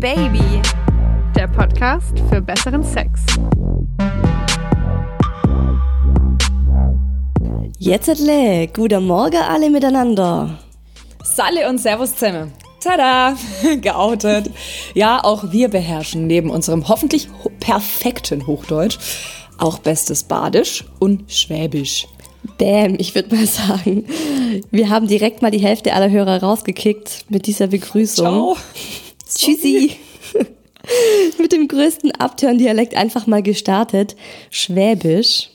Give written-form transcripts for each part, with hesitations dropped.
Baby, der Podcast für besseren Sex. Jetzt guten Morgen alle miteinander. Salle und Servus zusammen. Tada, geoutet. Ja, auch wir beherrschen neben unserem hoffentlich perfekten Hochdeutsch auch bestes Badisch und Schwäbisch. Bäm, ich würde mal sagen, wir haben direkt mal die Hälfte aller Hörer rausgekickt mit dieser Begrüßung. Ciao. Tschüssi. Mit dem größten Abtörn-Dialekt einfach mal gestartet. Schwäbisch.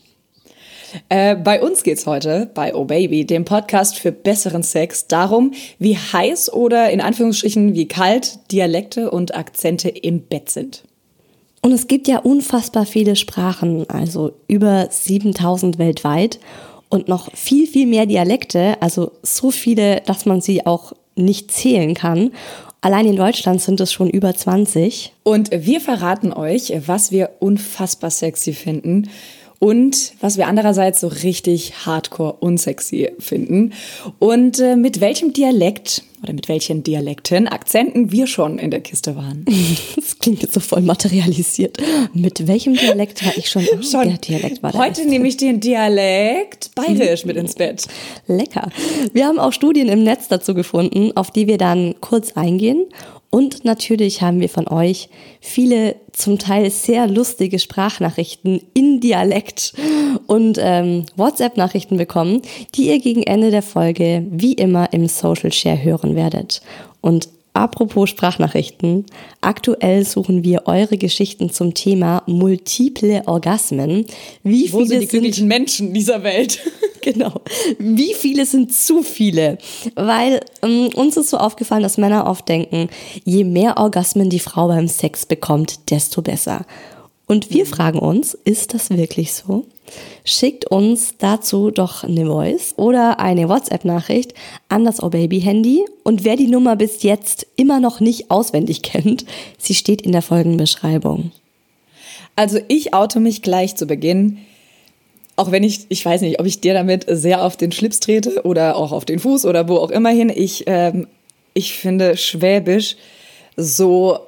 Bei uns geht's heute, bei Oh Baby, dem Podcast für besseren Sex, darum, wie heiß oder in Anführungsstrichen wie kalt Dialekte und Akzente im Bett sind. Und es gibt ja unfassbar viele Sprachen, also über 7000 weltweit und noch viel, viel mehr Dialekte, also so viele, dass man sie auch nicht zählen kann. Allein in Deutschland sind es schon über 20. Und wir verraten euch, was wir unfassbar sexy finden und was wir andererseits so richtig hardcore unsexy finden. Und mit welchem Dialekt oder mit welchen Dialekten, Akzenten wir schon in der Kiste waren. Das klingt jetzt so voll materialisiert. Mit welchem Dialekt war ich schon? Schon. Der Dialekt war der Heute erste. nehme ich den Dialekt bayerisch mit ins Bett. Lecker. Wir haben auch Studien im Netz dazu gefunden, auf die wir dann kurz eingehen. Und natürlich haben wir von euch viele zum Teil sehr lustige Sprachnachrichten in Dialekt und WhatsApp-Nachrichten bekommen, die ihr gegen Ende der Folge wie immer im Social Share hören werdet. Und apropos Sprachnachrichten, aktuell suchen wir eure Geschichten zum Thema multiple Orgasmen. Wo sind die glücklichen Menschen dieser Welt? Genau. Wie viele sind zu viele? Weil uns ist so aufgefallen, dass Männer oft denken, je mehr Orgasmen die Frau beim Sex bekommt, desto besser. Und wir fragen uns, ist das wirklich so? Schickt uns dazu doch eine Voice oder eine WhatsApp-Nachricht an das Oh Baby Handy. Und wer die Nummer bis jetzt immer noch nicht auswendig kennt, sie steht in der Folgenbeschreibung. Also ich oute mich gleich zu Beginn. Auch wenn ich weiß nicht, ob ich dir damit sehr auf den Schlips trete oder auch auf den Fuß oder wo auch immer hin. Ich finde Schwäbisch so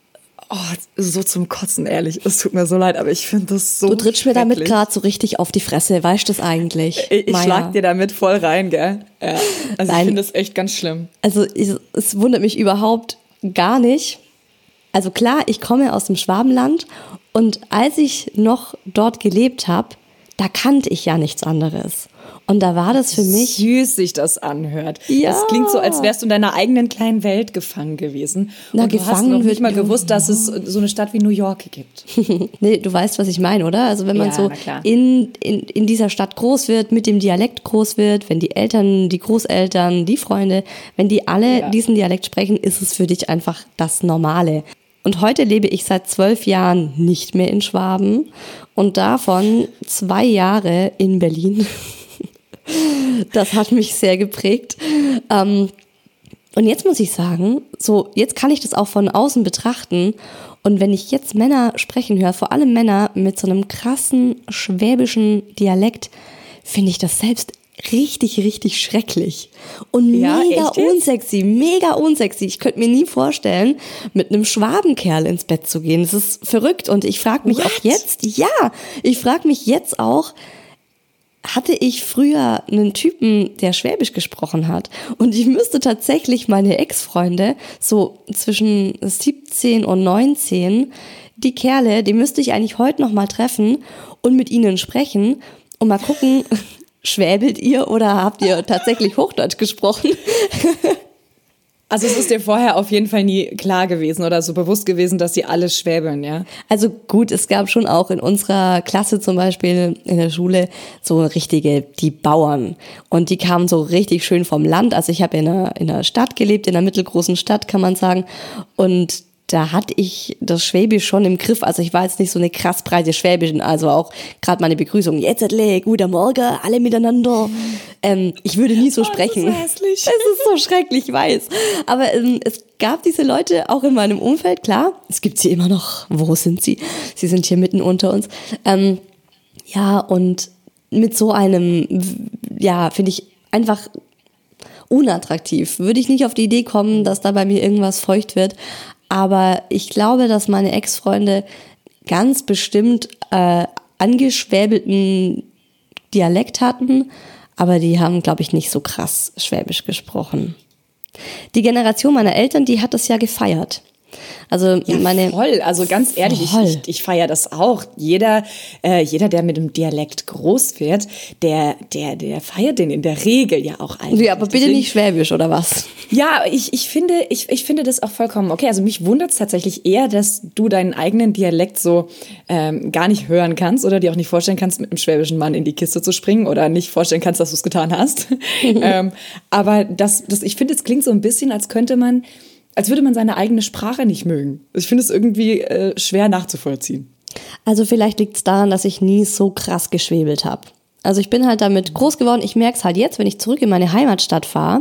zum Kotzen, ehrlich. Es tut mir so leid, aber ich finde das so Du trittst mir damit gerade so richtig auf die Fresse, weißt du das eigentlich? Ich schlag dir damit voll rein, gell? Ja. Also ich finde das echt ganz schlimm. Also es wundert mich überhaupt gar nicht. Also klar, ich komme aus dem Schwabenland und als ich noch dort gelebt habe, da kannte ich ja nichts anderes. Und da war das für mich... Süß sich das anhört. Ja. Es klingt so, als wärst du in deiner eigenen kleinen Welt gefangen gewesen. Na, und du hast gefangen noch wird nicht mal irgendwo. gewusst, dass es so eine Stadt wie New York gibt. Nee, du weißt, was ich meine, oder? Also wenn man Ja, so na klar. in dieser Stadt groß wird, mit dem Dialekt groß wird, wenn die Eltern, die Großeltern, die Freunde, wenn die alle diesen Dialekt sprechen, ist es für dich einfach das Normale. Und heute lebe ich seit 12 Jahren nicht mehr in Schwaben und davon 2 Jahre in Berlin. Das hat mich sehr geprägt. Und jetzt muss ich sagen, so jetzt kann ich das auch von außen betrachten. Und wenn ich jetzt Männer sprechen höre, vor allem Männer mit so einem krassen schwäbischen Dialekt, finde ich das selbst richtig, richtig schrecklich. Und Ja, mega echt jetzt? mega unsexy. Ich könnte mir nie vorstellen, mit einem Schwabenkerl ins Bett zu gehen. Das ist verrückt. Und ich frage mich auch jetzt, hatte ich früher einen Typen, der Schwäbisch gesprochen hat? Und ich müsste tatsächlich meine Ex-Freunde, so zwischen 17 und 19, die Kerle, die müsste ich eigentlich heute noch mal treffen und mit ihnen sprechen und mal gucken, schwäbelt ihr oder habt ihr tatsächlich Hochdeutsch gesprochen? Also es ist dir vorher auf jeden Fall nie klar gewesen oder so bewusst gewesen, dass die alle schwäbeln, ja? Also gut, es gab schon auch in unserer Klasse zum Beispiel in der Schule so richtige, die Bauern. Und die kamen so richtig schön vom Land. Also ich habe in einer Stadt gelebt, in einer mittelgroßen Stadt, kann man sagen. Und da hatte ich das Schwäbisch schon im Griff. Also ich war jetzt nicht so eine krass breite Schwäbische, also auch gerade meine Begrüßung, jetzt guten Morgen, alle miteinander. Ich würde nie so sprechen. Das ist hässlich. Es ist so schrecklich, ich weiß. Aber es gab diese Leute auch in meinem Umfeld, klar. Es gibt sie immer noch. Wo sind sie? Sie sind hier mitten unter uns. Ja, und mit so einem, ja, finde ich einfach unattraktiv. Würde ich nicht auf die Idee kommen, dass da bei mir irgendwas feucht wird. aber ich glaube, dass meine Ex-Freunde ganz bestimmt angeschwäbelten Dialekt hatten, aber die haben, glaube ich, nicht so krass Schwäbisch gesprochen. Die Generation meiner Eltern, die hat das ja gefeiert. Also ja, voll. Also ganz ehrlich, ich feiere das auch. Jeder, der mit dem Dialekt groß wird, der feiert den in der Regel ja auch eigentlich. Ja, aber bitte nicht Schwäbisch, oder was? Ja, ich finde das auch vollkommen okay. Also mich wundert es tatsächlich eher, dass du deinen eigenen Dialekt so gar nicht hören kannst oder dir auch nicht vorstellen kannst, mit einem schwäbischen Mann in die Kiste zu springen oder nicht vorstellen kannst, dass du es getan hast. Aber ich finde, es klingt so ein bisschen, als würde man seine eigene Sprache nicht mögen. Ich finde es irgendwie schwer nachzuvollziehen. Also vielleicht liegt es daran, dass ich nie so krass geschwäbelt habe. Also ich bin halt damit groß geworden. Ich merke es halt jetzt, wenn ich zurück in meine Heimatstadt fahre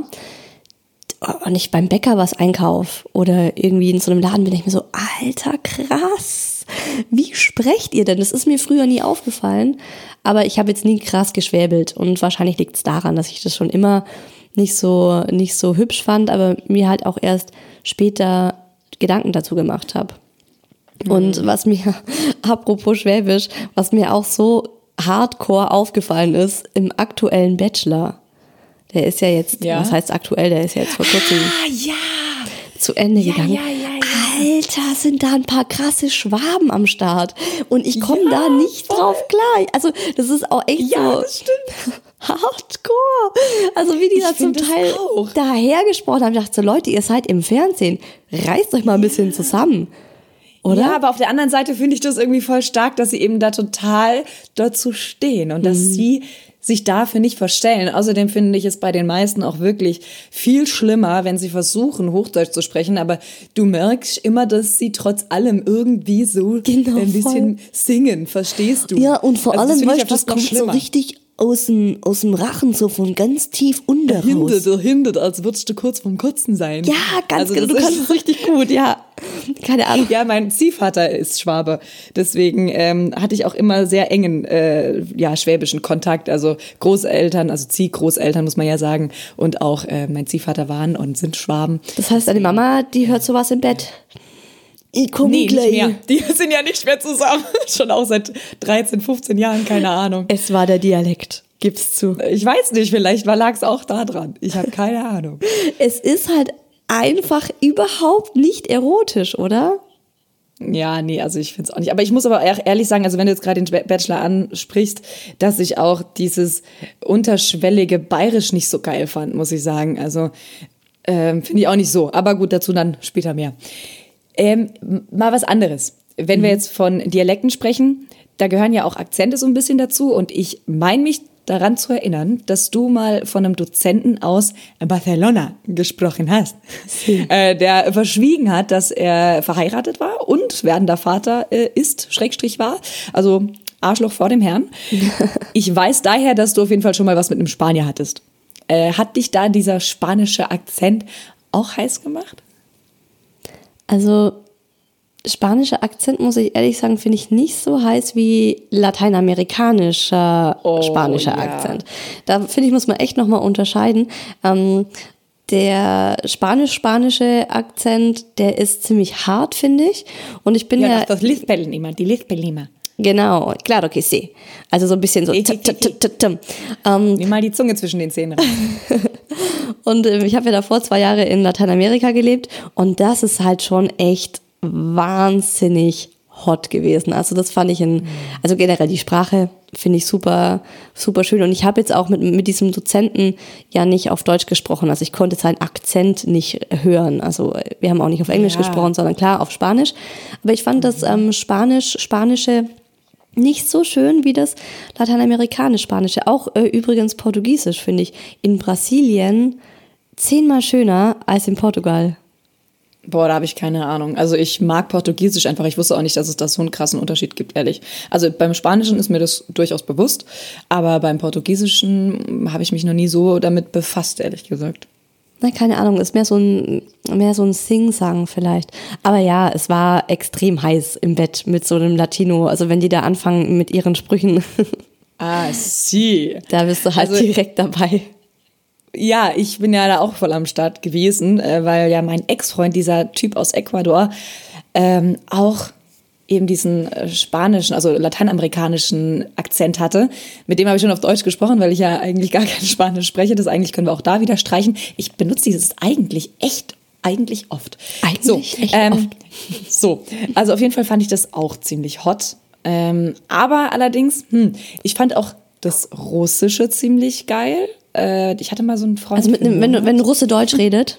und ich beim Bäcker was einkaufe oder irgendwie in so einem Laden bin, ich mir so, Alter, krass. Wie sprecht ihr denn? Das ist mir früher nie aufgefallen. Aber ich habe jetzt nie krass geschwäbelt. Und wahrscheinlich liegt es daran, dass ich das schon immer nicht so hübsch fand, aber mir halt auch erst später Gedanken dazu gemacht habe. Und was mir, apropos Schwäbisch, was mir auch so hardcore aufgefallen ist, im aktuellen Bachelor, der ist ja jetzt, was heißt aktuell, der ist ja jetzt vor kurzem zu Ende gegangen. Alter, sind da ein paar krasse Schwaben am Start. Und ich komme da nicht drauf klar. Also das ist auch echt so das stimmt. Hardcore. Also wie die da zum Teil dahergesprochen haben. Ich dachte so, Leute, ihr seid im Fernsehen. Reißt euch mal ein bisschen zusammen. Oder? Ja, aber auf der anderen Seite finde ich das irgendwie voll stark, dass sie eben da total dazu stehen und dass sie sich dafür nicht verstellen. Außerdem finde ich es bei den meisten auch wirklich viel schlimmer, wenn sie versuchen, Hochdeutsch zu sprechen, aber du merkst immer, dass sie trotz allem irgendwie so ein bisschen singen, verstehst du? Ja, und vor allem, weißt du, das kommt so richtig aus dem Rachen, so von ganz tief unten raus. Dahinter, als würdest du kurz vorm Kotzen sein. Ja, ganz genau, du kannst es richtig gut, ja. Keine Ahnung. Ja, mein Ziehvater ist Schwabe, deswegen hatte ich auch immer sehr engen schwäbischen Kontakt, also Großeltern, also Ziehgroßeltern muss man ja sagen, und auch mein Ziehvater waren und sind Schwaben. Das heißt, deine Mama, die hört sowas im Bett? Ich komme gleich. Nicht mehr. Die sind ja nicht mehr zusammen. Schon auch seit 13, 15 Jahren, keine Ahnung. Es war der Dialekt, gib's zu. Ich weiß nicht, vielleicht lag es auch da dran. Ich habe keine Ahnung. Es ist halt einfach überhaupt nicht erotisch, oder? Ja, nee, also ich finde es auch nicht. Aber ich muss aber ehrlich sagen, also wenn du jetzt gerade den Bachelor ansprichst, dass ich auch dieses unterschwellige Bayerisch nicht so geil fand, muss ich sagen. Also finde ich auch nicht so. Aber gut, dazu dann später mehr. Mal was anderes. Wenn wir jetzt von Dialekten sprechen, da gehören ja auch Akzente so ein bisschen dazu. Und ich meine mich daran zu erinnern, dass du mal von einem Dozenten aus Barcelona gesprochen hast, der verschwiegen hat, dass er verheiratet war und werdender Vater war, also Arschloch vor dem Herrn. Ich weiß daher, dass du auf jeden Fall schon mal was mit einem Spanier hattest. Hat dich da dieser spanische Akzent auch heiß gemacht? Also spanischer Akzent, muss ich ehrlich sagen, finde ich nicht so heiß wie lateinamerikanischer spanischer Akzent. Da finde ich, muss man echt nochmal unterscheiden. Der spanisch-spanische Akzent, der ist ziemlich hart, finde ich. Und ich bin ja das lispeln immer, die lispeln immer. Genau, claro que sí. Also so ein bisschen so. Nimm mal die Zunge zwischen den Zähnen rein. Und ich habe ja davor 2 Jahre in Lateinamerika gelebt und das ist halt schon echt wahnsinnig hot gewesen. Also das fand ich also generell die Sprache finde ich super, super schön. Und ich habe jetzt auch mit diesem Dozenten ja nicht auf Deutsch gesprochen. Also ich konnte seinen Akzent nicht hören. Also wir haben auch nicht auf Englisch gesprochen, sondern klar auf Spanisch. Aber ich fand das Spanische nicht so schön wie das lateinamerikanisch-Spanische. Auch übrigens Portugiesisch finde ich in Brasilien 10-mal schöner als in Portugal. Boah, da habe ich keine Ahnung. Also ich mag Portugiesisch einfach. Ich wusste auch nicht, dass es da so einen krassen Unterschied gibt, ehrlich. Also beim Spanischen ist mir das durchaus bewusst, aber beim Portugiesischen habe ich mich noch nie so damit befasst, ehrlich gesagt. Na, keine Ahnung, ist mehr so ein Sing-Sang vielleicht. Aber ja, es war extrem heiß im Bett mit so einem Latino. Also wenn die da anfangen mit ihren Sprüchen. Ah, sie. Da bist du halt direkt dabei. Ja, ich bin ja da auch voll am Start gewesen, weil ja mein Ex-Freund, dieser Typ aus Ecuador, auch eben diesen spanischen, also lateinamerikanischen Akzent hatte. Mit dem habe ich schon auf Deutsch gesprochen, weil ich ja eigentlich gar kein Spanisch spreche. Das eigentlich können wir auch da wieder streichen. Ich benutze dieses eigentlich oft. Oft. So, also auf jeden Fall fand ich das auch ziemlich hot. Aber allerdings, ich fand auch das Russische ziemlich geil. Ich hatte mal so einen Freund. Also wenn ein Russe Deutsch redet?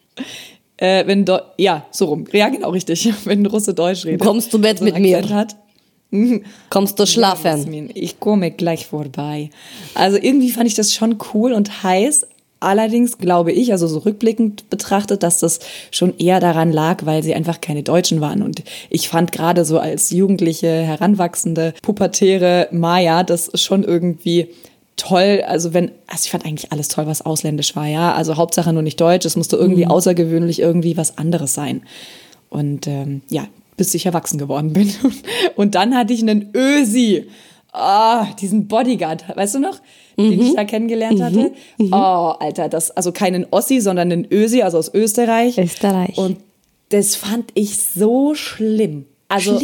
Ja, so rum. Ja, genau, richtig. Wenn ein Russe Deutsch redet. Kommst du mit mir? Hat. Kommst du schlafen? Ich komme gleich vorbei. Also irgendwie fand ich das schon cool und heiß. Allerdings glaube ich, also so rückblickend betrachtet, dass das schon eher daran lag, weil sie einfach keine Deutschen waren. Und ich fand gerade so als jugendliche, heranwachsende, pubertäre Maya das schon irgendwie toll. Also ich fand eigentlich alles toll, was ausländisch war, ja. Also Hauptsache nur nicht Deutsch. Es musste irgendwie außergewöhnlich irgendwie was anderes sein. Und bis ich erwachsen geworden bin. Und dann hatte ich einen Ösi. Diesen Bodyguard, weißt du noch, den ich da kennengelernt hatte? Oh, Alter, also keinen Ossi, sondern einen Ösi, also aus Österreich. Und das fand ich so schlimm. Also,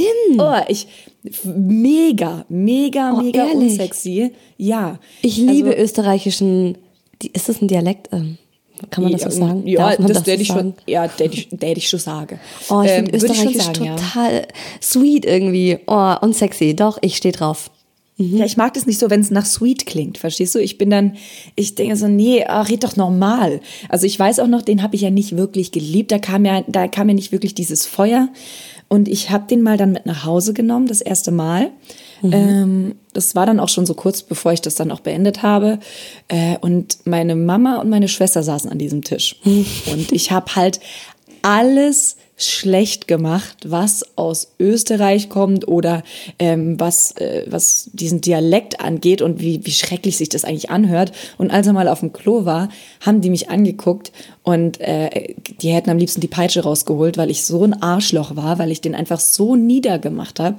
mega unsexy. Ja. Ich liebe österreichischen, ist das ein Dialekt? Kann man das so sagen? Ja, das hätte ich schon, ich schon sagen. Oh, ich finde österreichisch total sweet irgendwie. Oh, und sexy. Doch, ich stehe drauf. Ja, ich mag das nicht so, wenn es nach sweet klingt, verstehst du? Ich denke so, nee, red doch normal. Also ich weiß auch noch, den habe ich ja nicht wirklich geliebt, da kam ja nicht wirklich dieses Feuer und ich habe den mal dann mit nach Hause genommen, das erste Mal. Das war dann auch schon so kurz, bevor ich das dann auch beendet habe und meine Mama und meine Schwester saßen an diesem Tisch und ich habe halt alles schlecht gemacht, was aus Österreich kommt oder was diesen Dialekt angeht und wie schrecklich sich das eigentlich anhört. Und als er mal auf dem Klo war, haben die mich angeguckt und die hätten am liebsten die Peitsche rausgeholt, weil ich so ein Arschloch war, weil ich den einfach so niedergemacht habe.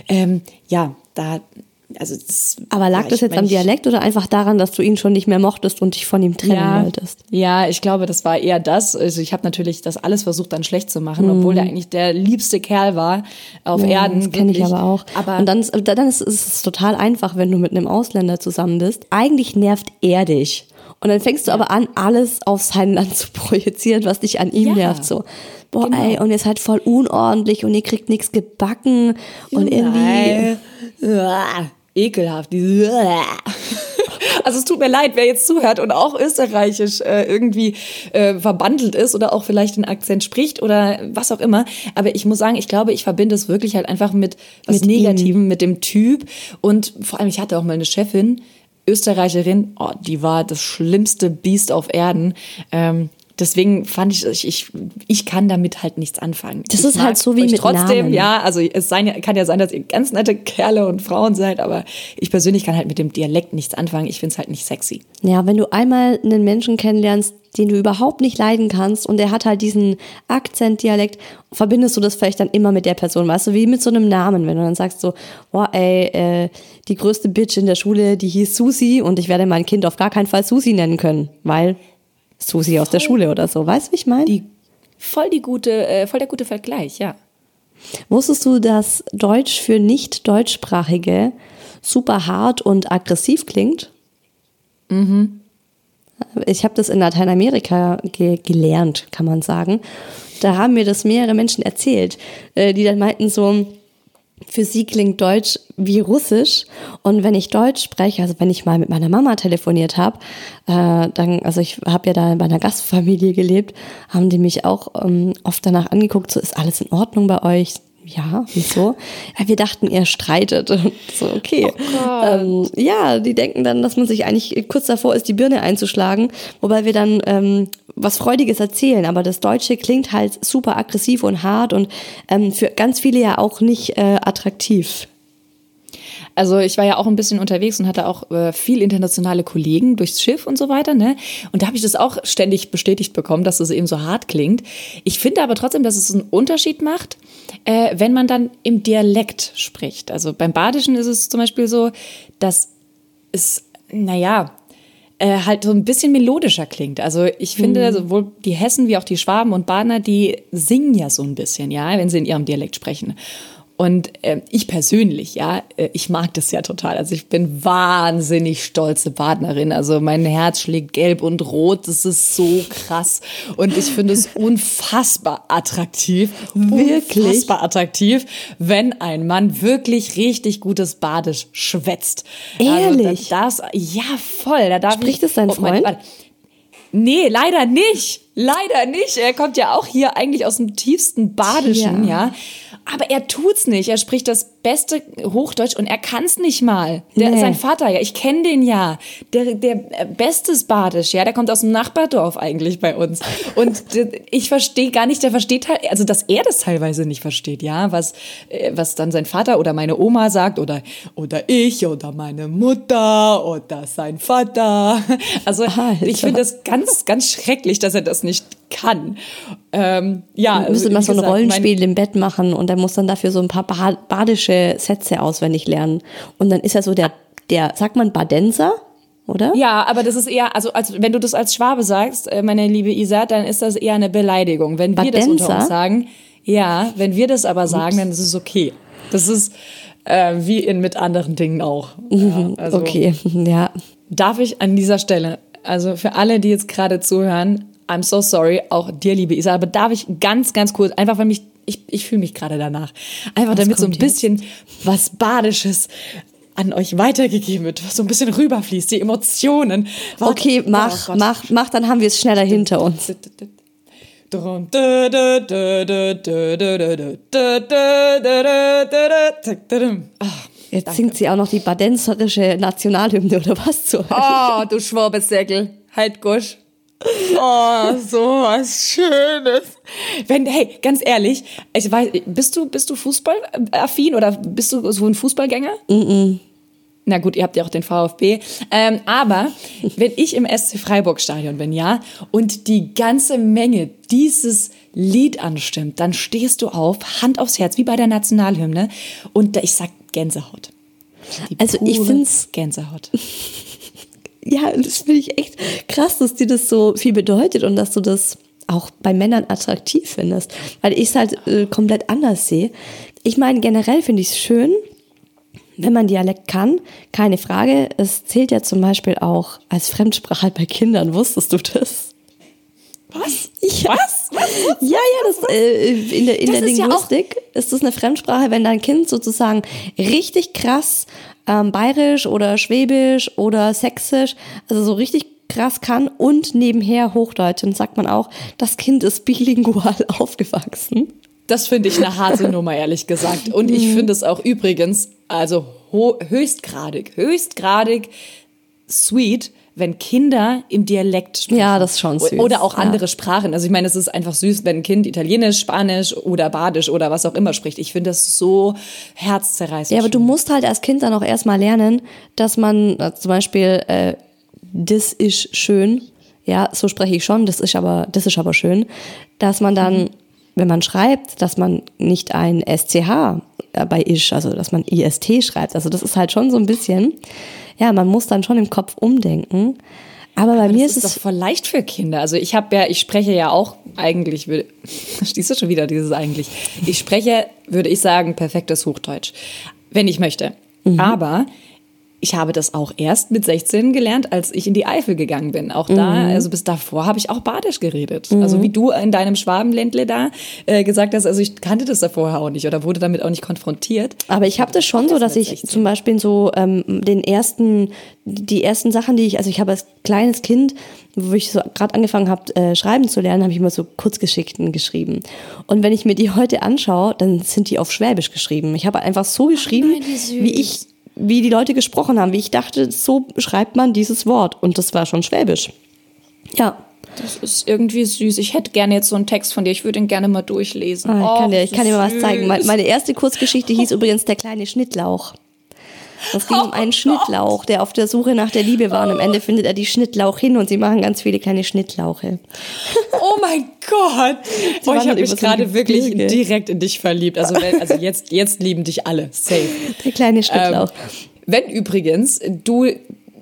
Aber lag das jetzt am Dialekt oder einfach daran, dass du ihn schon nicht mehr mochtest und dich von ihm trennen wolltest? Ja, ich glaube, das war eher das. Also ich habe natürlich das alles versucht, dann schlecht zu machen, obwohl der eigentlich der liebste Kerl war auf Erden. Das kenne ich aber auch. Und dann ist es total einfach, wenn du mit einem Ausländer zusammen bist. Eigentlich nervt er dich. Und dann fängst du aber an, alles auf sein Land zu projizieren, was dich an ihm nervt. So, boah, genau. Ey, und ihr seid voll unordentlich und ihr kriegt nichts gebacken. Und irgendwie... Ekelhaft. Also es tut mir leid, wer jetzt zuhört und auch österreichisch irgendwie verbandelt ist oder auch vielleicht den Akzent spricht oder was auch immer. Aber ich muss sagen, ich glaube, ich verbinde es wirklich halt einfach mit was Negativem, mit dem Typ. Und vor allem, ich hatte auch mal eine Chefin, Österreicherin, die war das schlimmste Biest auf Erden. Deswegen fand ich kann damit halt nichts anfangen. Das ist halt so wie mit trotzdem, Namen. Ja, also kann ja sein, dass ihr ganz nette Kerle und Frauen seid, aber ich persönlich kann halt mit dem Dialekt nichts anfangen. Ich finde es halt nicht sexy. Ja, wenn du einmal einen Menschen kennenlernst, den du überhaupt nicht leiden kannst und der hat halt diesen Akzent-Dialekt, verbindest du das vielleicht dann immer mit der Person, weißt du, wie mit so einem Namen, wenn du dann sagst so, boah, die größte Bitch in der Schule, die hieß Susi und ich werde mein Kind auf gar keinen Fall Susi nennen können, weil Susi aus der Schule oder so, weißt du, wie ich meine? Voll der gute Vergleich, ja. Wusstest du, dass Deutsch für Nicht-Deutschsprachige super hart und aggressiv klingt? Ich habe das in Lateinamerika gelernt, kann man sagen. Da haben mir das mehrere Menschen erzählt, die dann meinten so, für sie klingt Deutsch wie Russisch und wenn ich Deutsch spreche, also wenn ich mal mit meiner Mama telefoniert habe, also ich habe ja da bei einer Gastfamilie gelebt, haben die mich auch oft danach angeguckt, so ist alles in Ordnung bei euch? Ja, wieso? Ja, wir dachten, ihr streitet. So, okay. Ja, die denken dann, dass man sich eigentlich kurz davor ist, die Birne einzuschlagen, wobei wir dann was Freudiges erzählen. Aber das Deutsche klingt halt super aggressiv und hart und für ganz viele ja auch nicht attraktiv. Also ich war ja auch ein bisschen unterwegs und hatte auch viel internationale Kollegen durchs Schiff und so weiter, ne? Und da habe ich das auch ständig bestätigt bekommen, dass es eben so hart klingt. Ich finde aber trotzdem, dass es einen Unterschied macht, wenn man dann im Dialekt spricht. Also beim Badischen ist es zum Beispiel so, dass es, halt so ein bisschen melodischer klingt. Also ich finde, sowohl die Hessen wie auch die Schwaben und Badener, die singen ja so ein bisschen, ja, wenn sie in ihrem Dialekt sprechen. Und ich persönlich, ja, ich mag das ja total. Also ich bin wahnsinnig stolze Badenerin. Also mein Herz schlägt gelb und rot. Das ist so krass. Und ich finde es unfassbar attraktiv. Wirklich? Unfassbar attraktiv, wenn ein Mann wirklich richtig gutes Badisch schwätzt. Ehrlich? Also ja, voll. Da darf Spricht es dein Freund? Nee, leider nicht. Leider nicht. Er kommt ja auch hier eigentlich aus dem tiefsten Badischen, ja. Aber er tut's nicht. Er spricht das beste Hochdeutsch und er kann's nicht mal. Sein Vater, ja, ich kenne den ja. Der bestes Badisch, ja, der kommt aus dem Nachbardorf eigentlich bei uns. Und ich verstehe gar nicht, der versteht halt, also dass er das teilweise nicht versteht, ja, was dann sein Vater oder meine Oma sagt oder ich oder meine Mutter oder sein Vater. Also Alter. ich finde das ganz, ganz schrecklich, dass er das nicht kann. Ja, müsste mal so ein gesagt, Rollenspiel im Bett machen und er muss dann dafür so ein paar badische Sätze auswendig lernen. Und dann ist er so der sagt man Badenser, oder? Ja, aber das ist eher, also wenn du das als Schwabe sagst, meine liebe Isa, dann ist das eher eine Beleidigung. Wenn wir das unter uns sagen, ja, wenn wir das aber sagen, dann ist es okay. Das ist wie mit anderen Dingen auch. Ja, also, okay, ja. Darf ich an dieser Stelle, also für alle, die jetzt gerade zuhören, I'm so sorry, auch dir, liebe Isa, aber darf ich ganz, ganz kurz, einfach weil ich fühle mich gerade danach, einfach damit so ein bisschen was Badisches an euch weitergegeben wird, was so ein bisschen rüberfließt, die Emotionen. Okay, mach, dann haben wir es schneller hinter uns. Jetzt singt sie auch noch die badenserische Nationalhymne oder was zu? Oh, du Schwabesäckel, halt Gusch. Oh, so was Schönes. Hey, ganz ehrlich, ich weiß, bist du fußballaffin oder bist du so ein Fußballgänger? Na gut, ihr habt ja auch den VfB. Aber wenn ich im SC Freiburg-Stadion bin, ja, und die ganze Menge dieses Lied anstimmt, dann stehst du auf, Hand aufs Herz, wie bei der Nationalhymne, und ich sag Gänsehaut. Also ich find's Gänsehaut. Ja, das finde ich echt krass, dass dir das so viel bedeutet und dass du das auch bei Männern attraktiv findest, weil ich es halt komplett anders sehe. Ich meine, generell finde ich es schön, wenn man Dialekt kann, keine Frage. Es zählt ja zum Beispiel auch als Fremdsprache bei Kindern. Wusstest du das? Was? Ja. Was? Ja, das in der Linguistik ist das eine Fremdsprache, wenn dein Kind sozusagen richtig krass bayerisch oder schwäbisch oder sächsisch, also so richtig krass kann und nebenher Hochdeutsch. Dann sagt man auch, das Kind ist bilingual aufgewachsen. Das finde ich eine harte Nummer, ehrlich gesagt. Und ich finde es auch übrigens, also höchstgradig sweet, wenn Kinder im Dialekt sprechen. Ja, das ist schon süß. Oder auch andere Sprachen. Also ich meine, es ist einfach süß, wenn ein Kind Italienisch, Spanisch oder Badisch oder was auch immer spricht. Ich finde das so herzzerreißend. Ja, aber du musst halt als Kind dann auch erstmal lernen, dass man zum Beispiel, das ist schön, ja, so spreche ich schon, das ist aber schön, dass man dann, wenn man schreibt, dass man nicht ein SCH bei isch, also dass man IST schreibt. Also das ist halt schon so ein bisschen, ja, man muss dann schon im Kopf umdenken. Aber bei mir ist es doch voll leicht für Kinder. Also ich spreche ja auch eigentlich, stehst du schon wieder dieses eigentlich? Ich spreche, würde ich sagen, perfektes Hochdeutsch, wenn ich möchte. Aber ich habe das auch erst mit 16 gelernt, als ich in die Eifel gegangen bin. Auch da, also bis davor habe ich auch Badisch geredet. Also wie du in deinem Schwabenländle da gesagt hast, also ich kannte das da vorher auch nicht oder wurde damit auch nicht konfrontiert. Aber ich habe das schon so, dass ich zum Beispiel so die ersten Sachen, also ich habe als kleines Kind, wo ich so gerade angefangen habe, schreiben zu lernen, habe ich immer so Kurzgeschichten geschrieben. Und wenn ich mir die heute anschaue, dann sind die auf Schwäbisch geschrieben. Ich habe einfach so geschrieben, wie die Leute gesprochen haben, wie ich dachte, so schreibt man dieses Wort. Und das war schon Schwäbisch. Ja. Das ist irgendwie süß. Ich hätte gerne jetzt so einen Text von dir. Ich würde ihn gerne mal durchlesen. Ich kann dir mal was zeigen. Meine erste Kurzgeschichte hieß übrigens Der kleine Schnittlauch. Es ging um einen Schnittlauch, der auf der Suche nach der Liebe war. Und am Ende findet er die Schnittlauch hin und sie machen ganz viele kleine Schnittlauche. Oh mein Gott! Ich habe mich gerade wirklich direkt in dich verliebt. Also jetzt lieben dich alle. Safe. Der kleine Schnittlauch. Wenn übrigens du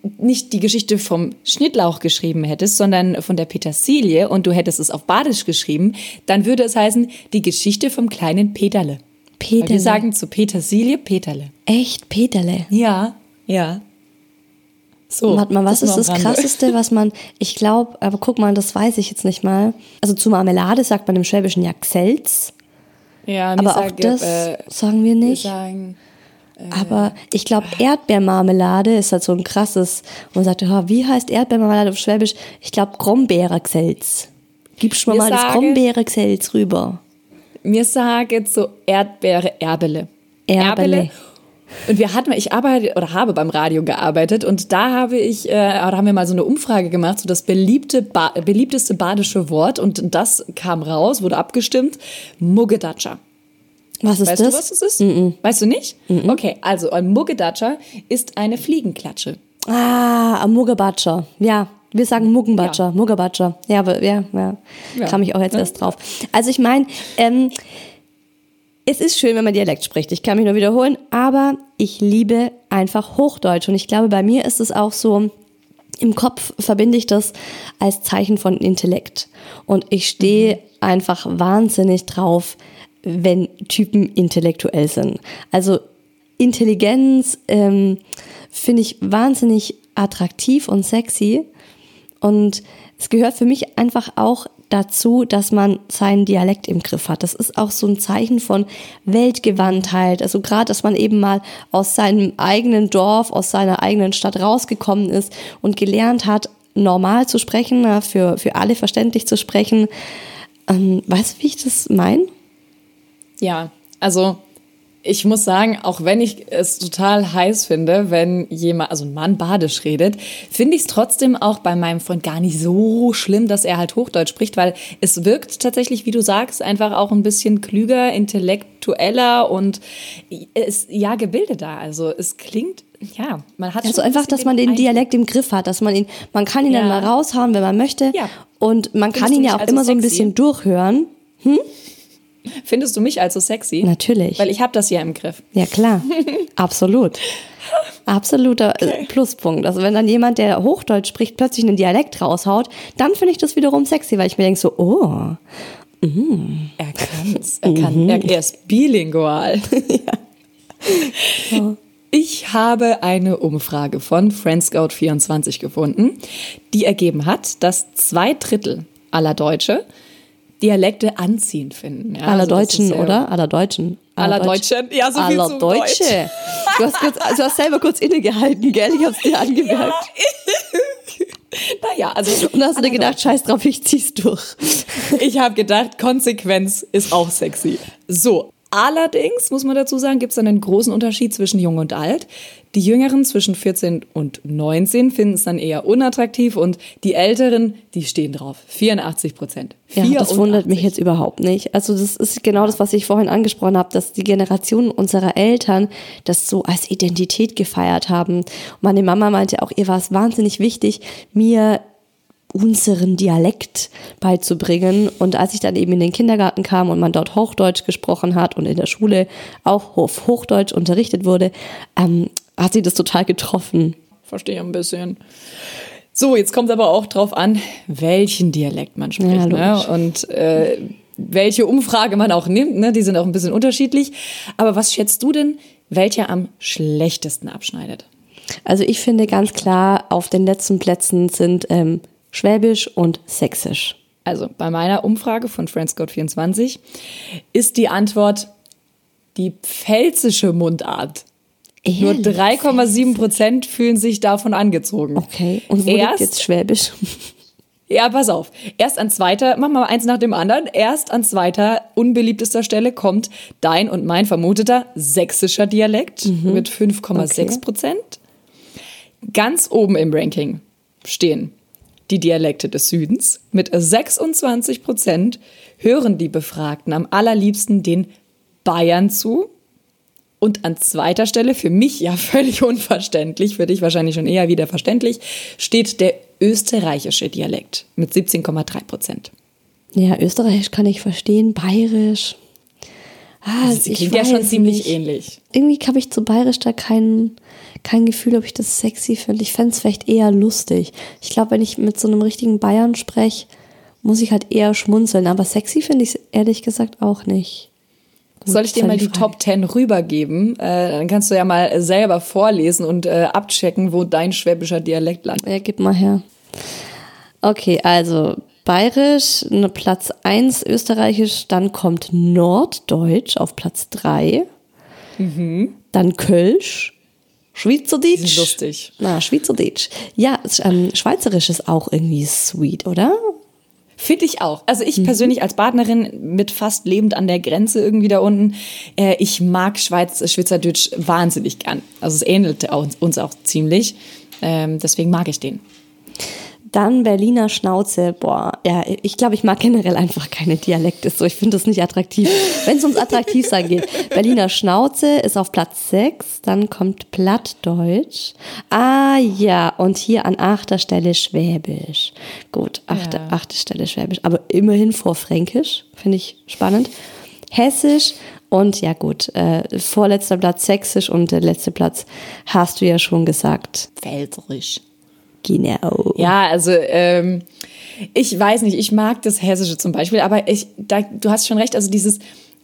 nicht die Geschichte vom Schnittlauch geschrieben hättest, sondern von der Petersilie und du hättest es auf Badisch geschrieben, dann würde es heißen, die Geschichte vom kleinen Peterle. Peterle. Weil wir sagen zu Petersilie Peterle. Echt? Peterle? Ja, ja. So, warte mal, was ist das Krasseste, was man, ich glaube, aber guck mal, das weiß ich jetzt nicht mal. Also zu Marmelade sagt man im Schwäbischen ja Gselz. Ja, aber auch das sagen wir nicht. Wir sagen, aber ich glaube, Erdbeermarmelade ist halt so ein krasses, wo man sagt, wie heißt Erdbeermarmelade auf Schwäbisch? Ich glaube, Brombeergselz. Gibst du mir mal das Brombeergselz rüber? Mir sagen so Erdbeere Erbele. Erbele. Und ich habe beim Radio gearbeitet und da haben wir mal so eine Umfrage gemacht, so das beliebteste badische Wort und das kam raus, wurde abgestimmt, Muggedatscha. Was ist das? Weißt du, was das ist? Weißt du nicht? Okay, also ein Muggedatscha ist eine Fliegenklatsche. Ah, ein Muggebatscher. Ja, wir sagen Muggenbatscher, Muggebatscher. Ja, aber ja. Kam ich auch jetzt erst drauf. Also ich meine, es ist schön, wenn man Dialekt spricht. Ich kann mich nur wiederholen, aber ich liebe einfach Hochdeutsch. Und ich glaube, bei mir ist es auch so, im Kopf verbinde ich das als Zeichen von Intellekt. Und ich stehe einfach wahnsinnig drauf, wenn Typen intellektuell sind. Also Intelligenz finde ich wahnsinnig attraktiv und sexy. Und es gehört für mich einfach auch dazu, dass man seinen Dialekt im Griff hat. Das ist auch so ein Zeichen von Weltgewandtheit. Also gerade, dass man eben mal aus seinem eigenen Dorf, aus seiner eigenen Stadt rausgekommen ist und gelernt hat, normal zu sprechen, für alle verständlich zu sprechen. Weißt du, wie ich das meine? Ja, also ich muss sagen, auch wenn ich es total heiß finde, wenn ein Mann Badisch redet, finde ich es trotzdem auch bei meinem Freund gar nicht so schlimm, dass er halt Hochdeutsch spricht, weil es wirkt tatsächlich, wie du sagst, einfach auch ein bisschen klüger, intellektueller und gebildeter. Also es klingt, man hat also einfach, dass man den Dialekt im Griff hat, dass man kann ihn dann mal raushauen, wenn man möchte, und man kann ihn ja auch immer so ein bisschen durchhören. Findest du mich also sexy? Natürlich. Weil ich habe das ja im Griff. Ja, klar. Absolut. Absoluter Pluspunkt. Also wenn dann jemand, der Hochdeutsch spricht, plötzlich einen Dialekt raushaut, dann finde ich das wiederum sexy, weil ich mir denke so, Er kann's. Er ist bilingual. Ja. Ich habe eine Umfrage von Friendscout24 gefunden, die ergeben hat, dass 2/3 aller Deutsche Dialekte anziehend finden. Ja, aller Deutschen, oder? Aller Deutschen. Aller Deutschen. Ja, so viel zu Deutsch. Du hast selber kurz innegehalten, gell? Ich hab's dir angemerkt. Naja, also. Und hast du dir gedacht, scheiß drauf, ich zieh's durch. Ich habe gedacht, Konsequenz ist auch sexy. So. Allerdings, muss man dazu sagen, gibt es dann einen großen Unterschied zwischen Jung und Alt. Die Jüngeren zwischen 14 und 19 finden es dann eher unattraktiv und die Älteren, die stehen drauf. 84%. Ja, das wundert mich jetzt überhaupt nicht. Also das ist genau das, was ich vorhin angesprochen habe, dass die Generation unserer Eltern das so als Identität gefeiert haben. Und meine Mama meinte auch, ihr war es wahnsinnig wichtig, mir unseren Dialekt beizubringen. Und als ich dann eben in den Kindergarten kam und man dort Hochdeutsch gesprochen hat und in der Schule auch auf Hochdeutsch unterrichtet wurde, hat sie das total getroffen. Verstehe ein bisschen. So, jetzt kommt aber auch drauf an, welchen Dialekt man spricht, ja, ne? Und welche Umfrage man auch nimmt, ne? Die sind auch ein bisschen unterschiedlich. Aber was schätzt du denn, welcher am schlechtesten abschneidet? Also ich finde ganz klar, auf den letzten Plätzen sind Schwäbisch und Sächsisch. Also bei meiner Umfrage von Friendscout24 ist die Antwort die pfälzische Mundart. Ehrlich? Nur 3,7% fühlen sich davon angezogen. Okay, und wo liegt jetzt Schwäbisch? Ja, pass auf. Erst an zweiter, machen wir mal eins nach dem anderen, erst an zweiter unbeliebtester Stelle kommt dein und mein vermuteter sächsischer Dialekt mit 5,6%. Ganz oben im Ranking stehen die Dialekte des Südens. Mit 26% hören die Befragten am allerliebsten den Bayern zu. Und an zweiter Stelle, für mich ja völlig unverständlich, für dich wahrscheinlich schon eher wieder verständlich, steht der österreichische Dialekt mit 17,3%. Ja, Österreichisch kann ich verstehen, Bayerisch. Sie klingt ja schon ziemlich ähnlich. Irgendwie habe ich zu Bayerisch da kein Gefühl, ob ich das sexy finde. Ich fände es vielleicht eher lustig. Ich glaube, wenn ich mit so einem richtigen Bayern spreche, muss ich halt eher schmunzeln. Aber sexy finde ich es ehrlich gesagt auch nicht. Gut, soll ich dir mal die Top 10 rübergeben? Dann kannst du ja mal selber vorlesen und abchecken, wo dein schwäbischer Dialekt landet. Ja, gib mal her. Okay, also Bayerisch, Platz 1, Österreichisch, dann kommt Norddeutsch auf Platz 3. Dann Kölsch, Schweizerdeutsch. Die sind lustig. Schweizerdeutsch. Ja, Schweizerisch ist auch irgendwie sweet, oder? Finde ich auch. Also ich persönlich als Partnerin mit fast lebend an der Grenze irgendwie da unten, ich mag Schweizerdeutsch wahnsinnig gern. Also es ähnelt uns auch ziemlich. Deswegen mag ich den. Dann Berliner Schnauze. Boah, ja, ich glaube, ich mag generell einfach keine Dialekte. So, ich finde das nicht attraktiv. Wenn es ums attraktiv sein geht. Berliner Schnauze ist auf Platz 6. Dann kommt Plattdeutsch. Ah ja, und hier an 8. Stelle Schwäbisch. Gut, 8. Stelle Schwäbisch. Aber immerhin vor Fränkisch. Finde ich spannend. Hessisch. Und ja gut, vorletzter Platz Sächsisch und der letzte Platz hast du ja schon gesagt. Pfälzerisch. Genau. Ja, also ich weiß nicht, ich mag das Hessische zum Beispiel, aber du hast schon recht, also dieses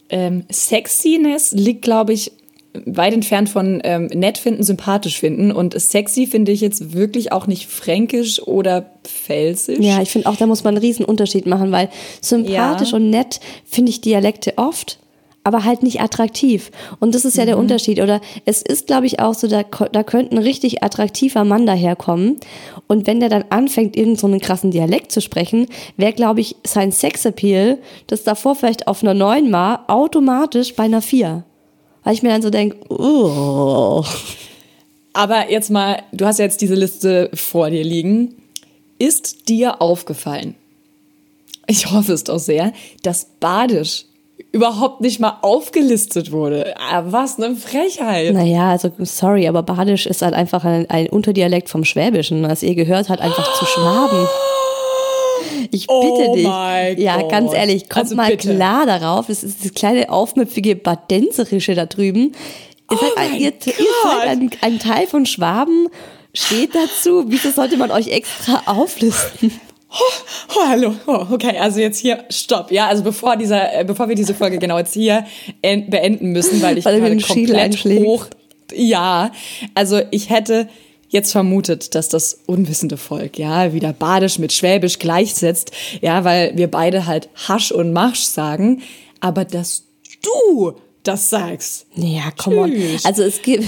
Sexiness liegt, glaube ich, weit entfernt von nett finden, sympathisch finden, und sexy finde ich jetzt wirklich auch nicht fränkisch oder pfälzisch. Ja, ich finde auch, da muss man einen riesen Unterschied machen, weil sympathisch und nett finde ich Dialekte oft, aber halt nicht attraktiv. Und das ist ja der Unterschied. Oder es ist, glaube ich, auch so, da könnte ein richtig attraktiver Mann daherkommen. Und wenn der dann anfängt, irgend so einen krassen Dialekt zu sprechen, wäre, glaube ich, sein Sexappeal, das davor vielleicht auf einer 9 war, automatisch bei einer 4. Weil ich mir dann so denke, oh. Aber jetzt mal, du hast ja jetzt diese Liste vor dir liegen. Ist dir aufgefallen, ich hoffe es doch sehr, dass Badisch überhaupt nicht mal aufgelistet wurde? Was eine Frechheit. Naja, also sorry, aber Badisch ist halt einfach ein Unterdialekt vom Schwäbischen. Als ihr gehört hat, einfach zu Schwaben. Ich bitte dich. Ja, Gott. Ganz ehrlich, kommt also mal bitte. klar darauf. Es ist das kleine aufmüpfige Badenserische da drüben. Ihr seid ein Teil von Schwaben, steht dazu. Wieso sollte man euch extra auflisten? Hallo. Okay, also jetzt hier, stopp. Ja, also bevor wir diese Folge genau jetzt hier beenden müssen, weil gerade komplett hoch. Ja, also ich hätte jetzt vermutet, dass das unwissende Volk, ja, wieder Badisch mit Schwäbisch gleichsetzt, ja, weil wir beide halt Hasch und Marsch sagen, aber dass du das sagst. Ja, come on. Also es gibt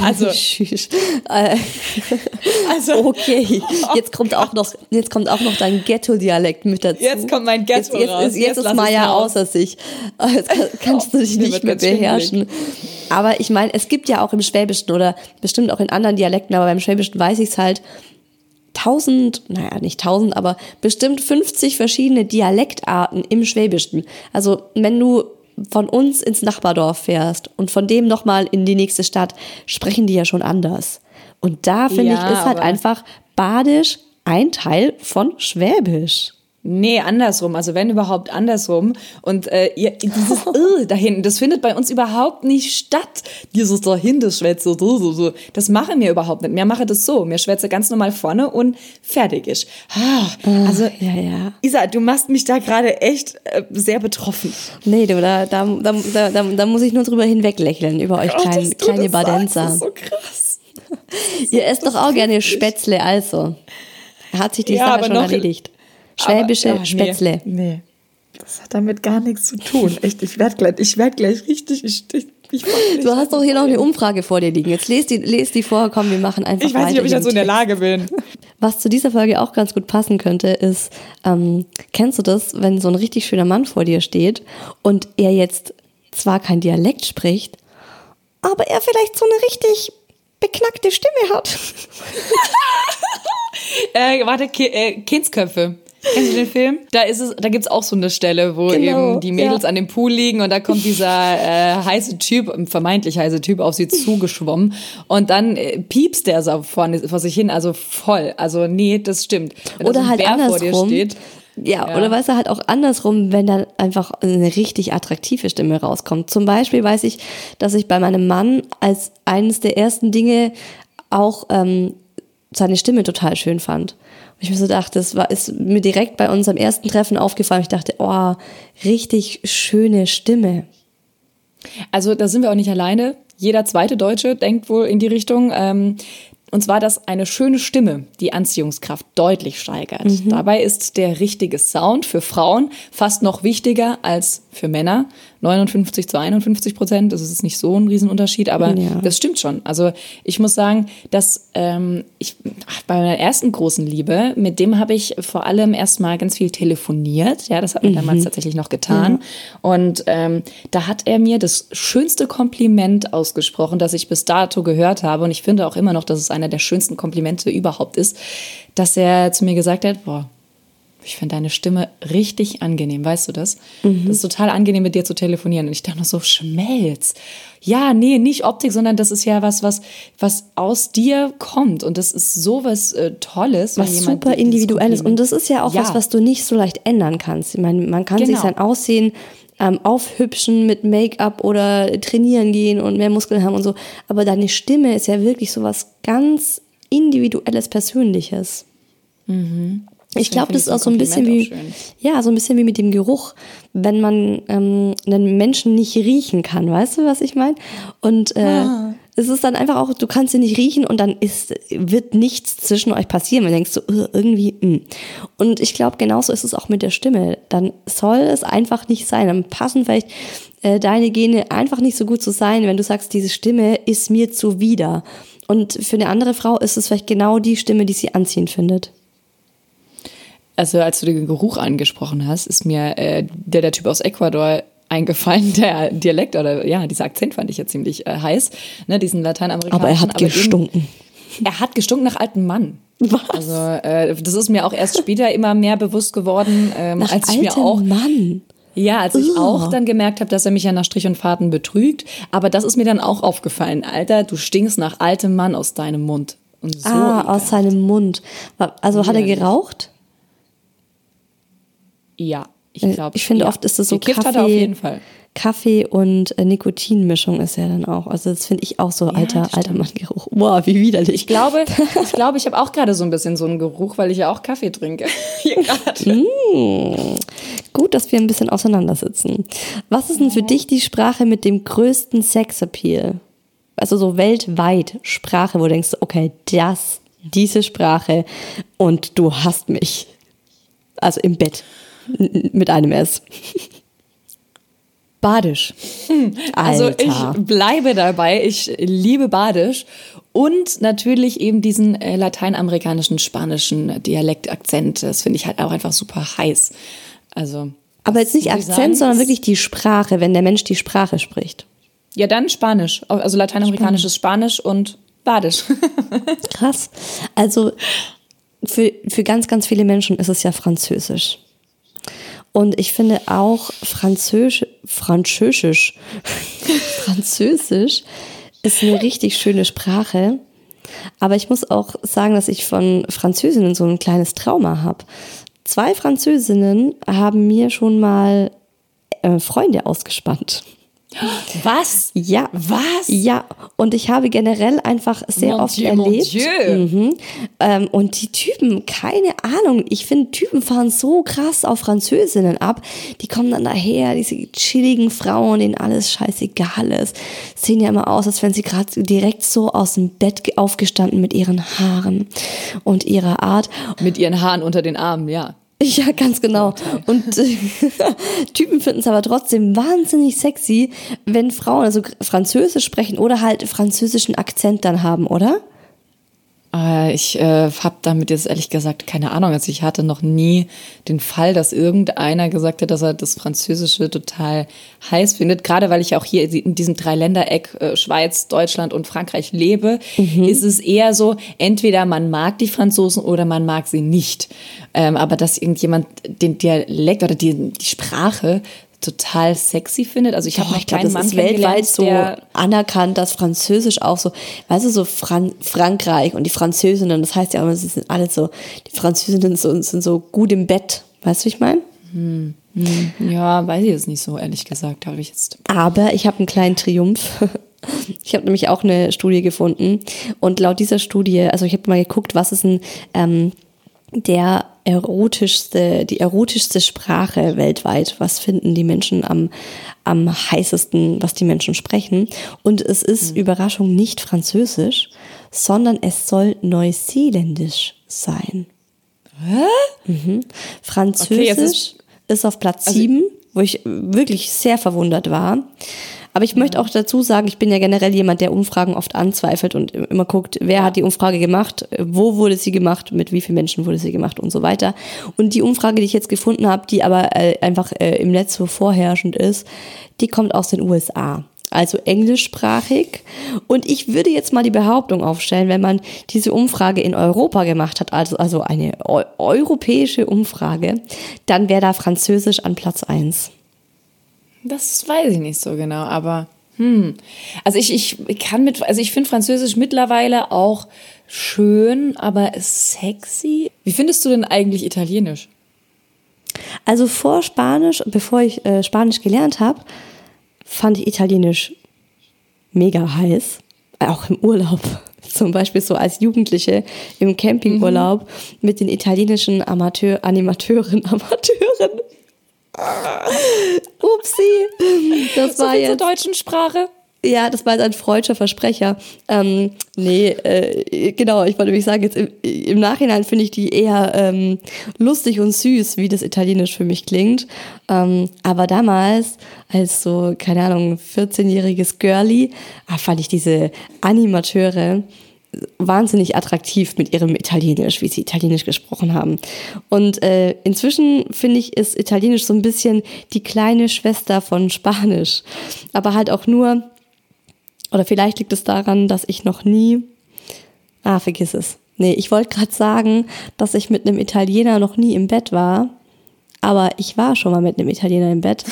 okay, jetzt kommt auch noch dein Ghetto-Dialekt mit dazu. Jetzt kommt mein Ghetto raus. Jetzt ist Maya außer sich. Jetzt kannst du dich nicht mehr beherrschen. Aber ich meine, es gibt ja auch im Schwäbischen oder bestimmt auch in anderen Dialekten, aber beim Schwäbischen weiß ich es halt, nicht 1000, aber bestimmt 50 verschiedene Dialektarten im Schwäbischen. Also wenn du von uns ins Nachbardorf fährst und von dem nochmal in die nächste Stadt, sprechen die ja schon anders. Und da, finde ich, ist halt einfach Badisch ein Teil von Schwäbisch. Nee, andersrum. Also wenn überhaupt andersrum. Und dieses da hinten, das findet bei uns überhaupt nicht statt. Dieses dahinter Schwätze, so. Das machen wir überhaupt nicht. Wir machen das so. Wir schwätze ganz normal vorne und fertig ist. Also, ja. Isa, du machst mich da gerade echt sehr betroffen. Nee, du, da muss ich nur drüber hinweglächeln, über euch kleine Badenser. Das ist so krass. Ihr esst doch auch gerne Spätzle, also. Hat sich die Sache schon erledigt. Schwäbische Spätzle. Nee, das hat damit gar nichts zu tun. Echt, ich werd gleich richtig. Du hast doch hier noch eine Umfrage vor dir liegen. Jetzt lest die vor, komm, wir machen einfach weiter. Ich weiß nicht, ob ich dazu in der Lage bin. Was zu dieser Folge auch ganz gut passen könnte, ist, kennst du das, wenn so ein richtig schöner Mann vor dir steht und er jetzt zwar kein Dialekt spricht, aber er vielleicht so eine richtig beknackte Stimme hat? Kindsköpfe. Kennst du den Film? Da gibt's auch so eine Stelle, wo eben die Mädels an dem Pool liegen und da kommt dieser vermeintlich heiße Typ auf sie zugeschwommen und dann piepst der so vor sich hin, also voll. Also nee, das stimmt. Wenn oder so ein halt Bär andersrum, vor dir steht. Ja, oder weißt du, halt auch andersrum, wenn dann einfach eine richtig attraktive Stimme rauskommt. Zum Beispiel weiß ich, dass ich bei meinem Mann als eines der ersten Dinge auch seine Stimme total schön fand. Und ich mir so dachte, ist mir direkt bei unserem ersten Treffen aufgefallen. Ich dachte, oh, richtig schöne Stimme. Also da sind wir auch nicht alleine. Jeder zweite Deutsche denkt wohl in die Richtung. Und zwar, dass eine schöne Stimme die Anziehungskraft deutlich steigert. Dabei ist der richtige Sound für Frauen fast noch wichtiger als für Männer. 59-51%, das ist nicht so ein Riesenunterschied, aber das stimmt schon. Also ich muss sagen, dass bei meiner ersten großen Liebe, mit dem habe ich vor allem erstmal ganz viel telefoniert. Ja, das hat man damals tatsächlich noch getan. Und da hat er mir das schönste Kompliment ausgesprochen, das ich bis dato gehört habe. Und ich finde auch immer noch, dass es einer der schönsten Komplimente überhaupt ist, dass er zu mir gesagt hat, boah, ich finde deine Stimme richtig angenehm, weißt du das? Das ist total angenehm, mit dir zu telefonieren. Und ich dachte noch so, Schmelz. Ja, nee, nicht Optik, sondern das ist ja was aus dir kommt. Und das ist sowas Tolles. Was super Individuelles. Und das ist ja auch was du nicht so leicht ändern kannst. Ich meine, man kann sich sein Aussehen aufhübschen mit Make-up oder trainieren gehen und mehr Muskeln haben und so. Aber deine Stimme ist ja wirklich so was ganz Individuelles, Persönliches. Ich glaube, das ist auch so ein bisschen wie mit dem Geruch, wenn man einen Menschen nicht riechen kann, weißt du, was ich meine? Und es ist dann einfach auch, du kannst ihn nicht riechen und dann wird nichts zwischen euch passieren. Man denkt so, irgendwie. Und ich glaube, genauso ist es auch mit der Stimme. Dann soll es einfach nicht sein. Dann passen vielleicht deine Gene einfach nicht so gut zu sein, wenn du sagst, diese Stimme ist mir zuwider. Und für eine andere Frau ist es vielleicht genau die Stimme, die sie anziehend findet. Also als du den Geruch angesprochen hast, ist mir der Typ aus Ecuador eingefallen, der Dialekt oder dieser Akzent fand ich ja ziemlich heiß, ne, diesen lateinamerikanischen. Aber er hat gestunken. Er hat gestunken nach altem Mann. Was? Also das ist mir auch erst später immer mehr bewusst geworden, nach als ich altem mir auch Mann. Ja, als ich auch dann gemerkt habe, dass er mich ja nach Strich und Faden betrügt. Aber das ist mir dann auch aufgefallen. Alter, du stinkst nach altem Mann aus deinem Mund. Und so aus seinem Mund. Also hat er geraucht? Ja, ich glaube. Ich finde oft ist es so Gekifft hat er auf jeden Fall. Kaffee und Nikotinmischung ist ja dann auch. Also das finde ich auch so alter Manngeruch. Boah, wie widerlich. Ich glaube, ich habe auch gerade so ein bisschen so einen Geruch, weil ich ja auch Kaffee trinke. Hier gerade. Gut, dass wir ein bisschen auseinandersitzen. Was ist denn für dich die Sprache mit dem größten Sexappeal? Also so weltweit Sprache, wo du denkst, okay, diese Sprache und du hast mich. Also im Bett. Mit einem S. Badisch. Also ich bleibe dabei. Ich liebe Badisch. Und natürlich eben diesen lateinamerikanischen, spanischen Dialektakzent. Das finde ich halt auch einfach super heiß. Also, aber jetzt nicht Akzent, sondern wirklich die Sprache, wenn der Mensch die Sprache spricht. Ja, dann Spanisch. Also lateinamerikanisches Spanisch und Badisch. Krass. Also für ganz, ganz viele Menschen ist es ja Französisch. Und ich finde auch Französisch ist eine richtig schöne Sprache. Aber ich muss auch sagen, dass ich von Französinnen so ein kleines Trauma habe. 2 Französinnen haben mir schon mal Freunde ausgespannt. Was? Ja. Was? Ja, und ich habe generell einfach sehr oft erlebt. Und die Typen, keine Ahnung, ich finde, Typen fahren so krass auf Französinnen ab. Die kommen dann daher, diese chilligen Frauen, denen alles scheißegal ist. Sehen ja immer aus, als wenn sie gerade direkt so aus dem Bett aufgestanden mit ihren Haaren und ihrer Art. Mit ihren Haaren unter den Armen, ja. Ja, ganz genau. Und Typen finden es aber trotzdem wahnsinnig sexy, wenn Frauen also Französisch sprechen oder halt französischen Akzent dann haben, oder? Ich habe damit jetzt ehrlich gesagt keine Ahnung. Also ich hatte noch nie den Fall, dass irgendeiner gesagt hat, dass er das Französische total heiß findet. Gerade weil ich auch hier in diesem Dreiländereck Schweiz, Deutschland und Frankreich lebe, ist es eher so, entweder man mag die Franzosen oder man mag sie nicht. Aber dass irgendjemand den Dialekt oder die Sprache total sexy findet. Also ich habe noch keinen Mann kennengelernt, weltweit so anerkannt, dass Französisch auch so, weißt du, so Frankreich und die Französinnen, das heißt ja immer, sie sind alle so, die Französinnen sind so gut im Bett. Weißt du, wie ich meine? Ja, weiß ich jetzt nicht so, ehrlich gesagt, habe ich jetzt. Aber ich habe einen kleinen Triumph. Ich habe nämlich auch eine Studie gefunden und laut dieser Studie, also ich habe mal geguckt, was ist denn die erotischste Sprache weltweit? Was finden die Menschen am heißesten, was die Menschen sprechen? Und es ist, Überraschung, nicht Französisch, sondern es soll Neuseeländisch sein. Hä? Französisch ist auf Platz 7, wo ich wirklich sehr verwundert war. Aber ich möchte auch dazu sagen, ich bin ja generell jemand, der Umfragen oft anzweifelt und immer guckt, wer hat die Umfrage gemacht, wo wurde sie gemacht, mit wie vielen Menschen wurde sie gemacht und so weiter. Und die Umfrage, die ich jetzt gefunden habe, die aber einfach im Netz so vorherrschend ist, die kommt aus den USA. Also englischsprachig. Und ich würde jetzt mal die Behauptung aufstellen, wenn man diese Umfrage in Europa gemacht hat, also eine europäische Umfrage, dann wäre da Französisch an Platz 1. Das weiß ich nicht so genau, aber also ich finde Französisch mittlerweile auch schön, aber sexy. Wie findest du denn eigentlich Italienisch? Also vor Spanisch, bevor ich Spanisch gelernt habe, fand ich Italienisch mega heiß, auch im Urlaub. Zum Beispiel so als Jugendliche im Campingurlaub mit den italienischen Animateuren. Upsi. Das so war viel jetzt zur deutschen Sprache. Ja, das war jetzt ein freudscher Versprecher. Genau, ich wollte nämlich sagen, jetzt im Nachhinein finde ich die eher lustig und süß, wie das Italienisch für mich klingt. Aber damals, als so, keine Ahnung, 14-jähriges Girlie, fand ich diese Animateure wahnsinnig attraktiv mit ihrem Italienisch, wie sie Italienisch gesprochen haben. Und inzwischen, finde ich, ist Italienisch so ein bisschen die kleine Schwester von Spanisch. Aber halt auch nur, oder vielleicht liegt es daran, dass ich noch nie, vergiss es. Nee, ich wollte gerade sagen, dass ich mit einem Italiener noch nie im Bett war, aber ich war schon mal mit einem Italiener im Bett.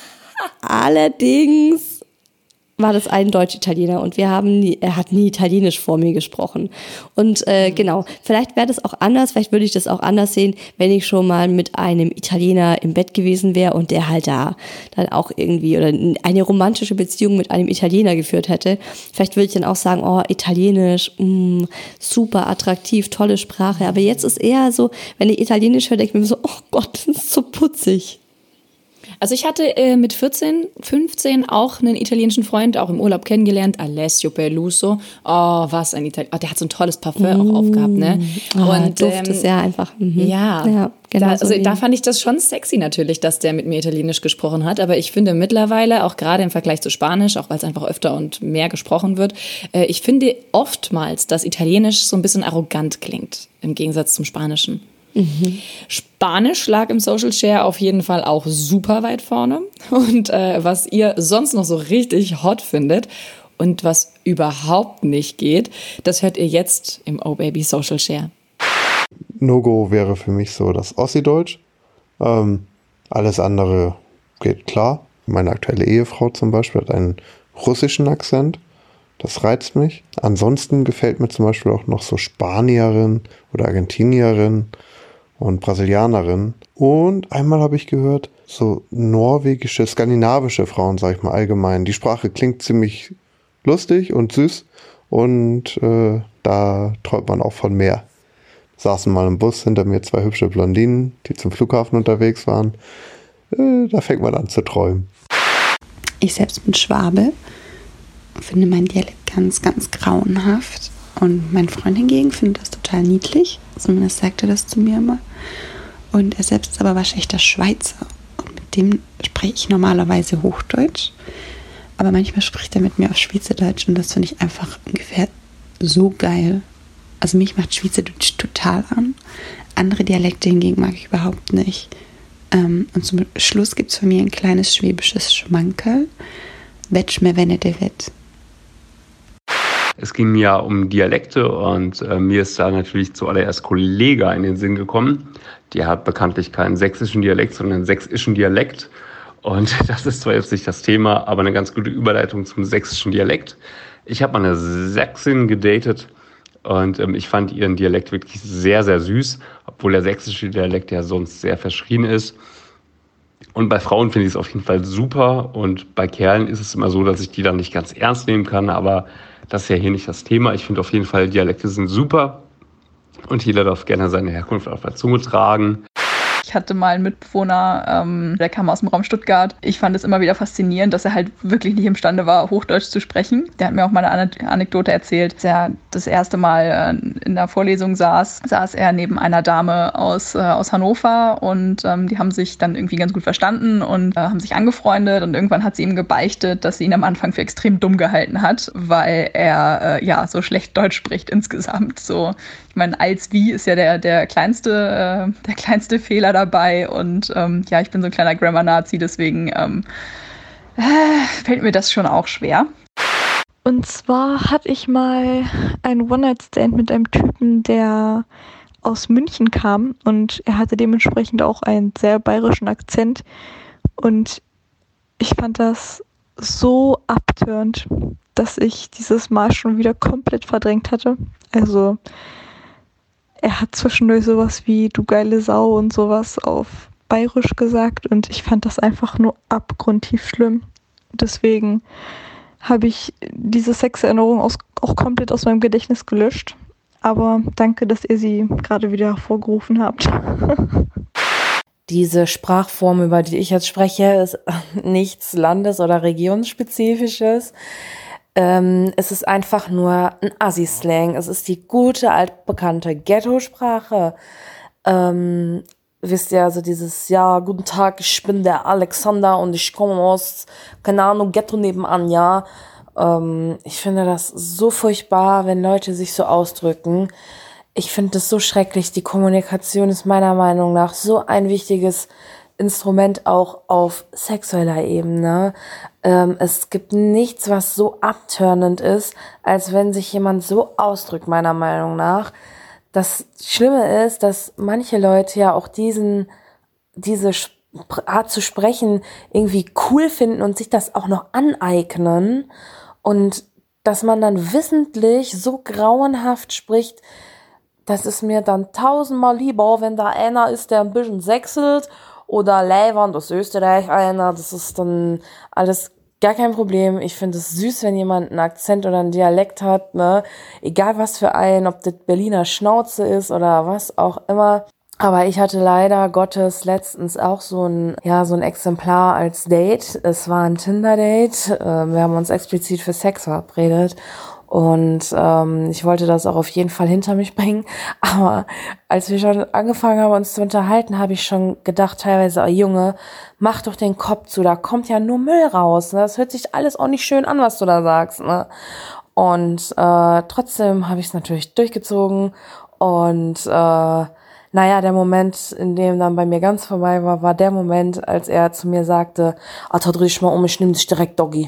Allerdings war das ein Deutsch-Italiener und er hat nie Italienisch vor mir gesprochen. Und genau, vielleicht wäre das auch anders, vielleicht würde ich das auch anders sehen, wenn ich schon mal mit einem Italiener im Bett gewesen wäre und der halt da dann auch irgendwie oder eine romantische Beziehung mit einem Italiener geführt hätte. Vielleicht würde ich dann auch sagen, oh, Italienisch, super attraktiv, tolle Sprache. Aber jetzt ist eher so, wenn ich Italienisch höre, denke ich mir so, oh Gott, das ist so putzig. Also ich hatte mit 14, 15 auch einen italienischen Freund, auch im Urlaub kennengelernt, Alessio Peluso. Oh, was ein Italiener. Oh, der hat so ein tolles Parfum auch aufgehabt, ne? Und Duft ist ja einfach. Ja, genau da fand ich das schon sexy natürlich, dass der mit mir Italienisch gesprochen hat. Aber ich finde mittlerweile, auch gerade im Vergleich zu Spanisch, auch weil es einfach öfter und mehr gesprochen wird, ich finde oftmals, dass Italienisch so ein bisschen arrogant klingt, im Gegensatz zum Spanischen. Spanisch lag im Social Share auf jeden Fall auch super weit vorne. Und was ihr sonst noch so richtig hot findet und was überhaupt nicht geht, das hört ihr jetzt im Oh Baby Social Share. No-Go wäre für mich so das Ossi-Deutsch. Alles andere geht klar. Meine aktuelle Ehefrau zum Beispiel hat einen russischen Akzent. Das reizt mich. Ansonsten gefällt mir zum Beispiel auch noch so Spanierin oder Argentinierin und Brasilianerin. Und einmal habe ich gehört, so norwegische, skandinavische Frauen, sag ich mal allgemein. Die Sprache klingt ziemlich lustig und süß und da träumt man auch von mehr. Saßen mal im Bus, hinter mir 2 hübsche Blondinen, die zum Flughafen unterwegs waren. Da fängt man an zu träumen. Ich selbst bin Schwabe, finde meinen Dialekt ganz, ganz grauenhaft. Und mein Freund hingegen findet das total niedlich. Zumindest sagt er das zu mir immer. Und er selbst ist aber waschechter Schweizer. Und mit dem spreche ich normalerweise Hochdeutsch. Aber manchmal spricht er mit mir auf Schweizerdeutsch. Und das finde ich einfach ungefähr so geil. Also mich macht Schweizerdeutsch total an. Andere Dialekte hingegen mag ich überhaupt nicht. Und zum Schluss gibt es von mir ein kleines schwäbisches Schmankerl. Wetsch mir wenn de wett. Es ging ja um Dialekte und mir ist da natürlich zuallererst Kollega in den Sinn gekommen. Die hat bekanntlich keinen sächsischen Dialekt, sondern einen sächsischen Dialekt. Und das ist zwar jetzt nicht das Thema, aber eine ganz gute Überleitung zum sächsischen Dialekt. Ich habe mal eine Sächsin gedatet und ich fand ihren Dialekt wirklich sehr, sehr süß. obwohl der sächsische Dialekt ja sonst sehr verschrien ist. Und bei Frauen finde ich es auf jeden Fall super und bei Kerlen ist es immer so, dass ich die dann nicht ganz ernst nehmen kann, aber das ist ja hier nicht das Thema. Ich finde auf jeden Fall, Dialekte sind super und jeder darf gerne seine Herkunft auf der Zunge tragen. Ich hatte mal einen Mitbewohner, der kam aus dem Raum Stuttgart. Ich fand es immer wieder faszinierend, dass er halt wirklich nicht imstande war, Hochdeutsch zu sprechen. Der hat mir auch mal eine Anekdote erzählt. Als er das erste Mal in der Vorlesung saß er neben einer Dame aus Hannover und die haben sich dann irgendwie ganz gut verstanden und haben sich angefreundet und irgendwann hat sie ihm gebeichtet, dass sie ihn am Anfang für extrem dumm gehalten hat, weil er so schlecht Deutsch spricht insgesamt. So, ich meine, als wie ist ja der kleinste Fehler dabei und ich bin so ein kleiner Grammar-Nazi, deswegen fällt mir das schon auch schwer. Und zwar hatte ich mal einen One-Night-Stand mit einem Typen, der aus München kam und er hatte dementsprechend auch einen sehr bayerischen Akzent und ich fand das so abtörend, dass ich dieses Mal schon wieder komplett verdrängt hatte. Also er hat zwischendurch sowas wie du geile Sau und sowas auf Bayerisch gesagt und ich fand das einfach nur abgrundtief schlimm. Deswegen habe ich diese Sexerinnerung auch komplett aus meinem Gedächtnis gelöscht. Aber danke, dass ihr sie gerade wieder hervorgerufen habt. Diese Sprachform, über die ich jetzt spreche, ist nichts Landes- oder Regionsspezifisches. Es ist einfach nur ein Assi-Slang. Es ist die gute, altbekannte Ghetto-Sprache. Wisst ihr, also dieses, ja, guten Tag, ich bin der Alexander und ich komme aus, keine Ahnung, Ghetto nebenan, ja. Ich finde das so furchtbar, wenn Leute sich so ausdrücken. Ich finde das so schrecklich. Die Kommunikation ist meiner Meinung nach so ein wichtiges Instrument auch auf sexueller Ebene. Es gibt nichts, was so abtörnend ist, als wenn sich jemand so ausdrückt, meiner Meinung nach. Das Schlimme ist, dass manche Leute ja auch diese Art zu sprechen irgendwie cool finden und sich das auch noch aneignen. Und dass man dann wissentlich so grauenhaft spricht, das ist mir dann tausendmal lieber, wenn da einer ist, der ein bisschen sechselt oder Leiwand aus Österreich einer, das ist dann alles gar kein Problem. Ich finde es süß, wenn jemand einen Akzent oder einen Dialekt hat, ne? Egal was für einen, ob das Berliner Schnauze ist oder was auch immer. Aber ich hatte leider Gottes letztens auch so ein Exemplar als Date. Es war ein Tinder-Date. Wir haben uns explizit für Sex verabredet. Und ich wollte das auch auf jeden Fall hinter mich bringen. Aber als wir schon angefangen haben, uns zu unterhalten, habe ich schon gedacht teilweise, oh Junge, mach doch den Kopf zu, da kommt ja nur Müll raus. Ne? Das hört sich alles auch nicht schön an, was du da sagst. Ne? Und trotzdem habe ich es natürlich durchgezogen. Und der Moment, in dem dann bei mir ganz vorbei war, war der Moment, als er zu mir sagte, Alter, dreh dich mal um, ich nehm dich direkt, Doggy.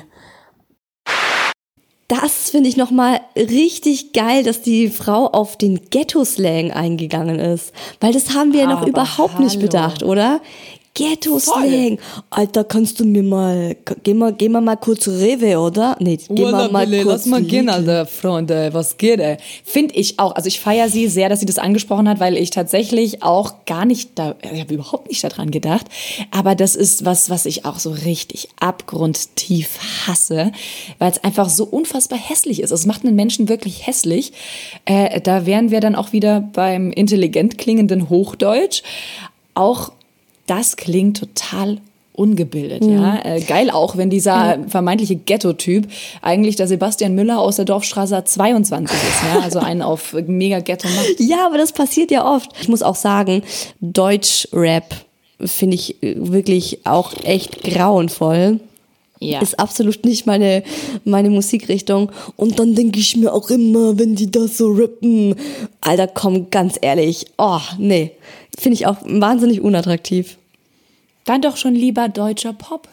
Das finde ich nochmal richtig geil, dass die Frau auf den Ghetto-Slang eingegangen ist. Weil das haben wir ja noch überhaupt nicht bedacht, oder? Ghetto-Slang. Alter, kannst du mir mal, gehen wir mal kurz Rewe, oder? Nee, gehen wir mal kurz lass mal gehen, Alter, Freunde, was geht, ey? Finde ich auch. Also ich feiere sie sehr, dass sie das angesprochen hat, weil ich tatsächlich auch gar nicht ich habe überhaupt nicht daran gedacht. Aber das ist was ich auch so richtig abgrundtief hasse, weil es einfach so unfassbar hässlich ist. Es macht einen Menschen wirklich hässlich. Da wären wir dann auch wieder beim intelligent klingenden Hochdeutsch. Auch das klingt total ungebildet, ja. Geil auch, wenn dieser vermeintliche Ghetto-Typ eigentlich der Sebastian Müller aus der Dorfstraße 22 ist, ja. Also einen auf mega Ghetto macht. Ja, aber das passiert ja oft. Ich muss auch sagen, Deutsch-Rap finde ich wirklich auch echt grauenvoll. Ja. Ist absolut nicht meine Musikrichtung. Und dann denke ich mir auch immer, wenn die das so rappen, Alter, komm, ganz ehrlich, oh, nee. Finde ich auch wahnsinnig unattraktiv. Dann doch schon lieber deutscher Pop.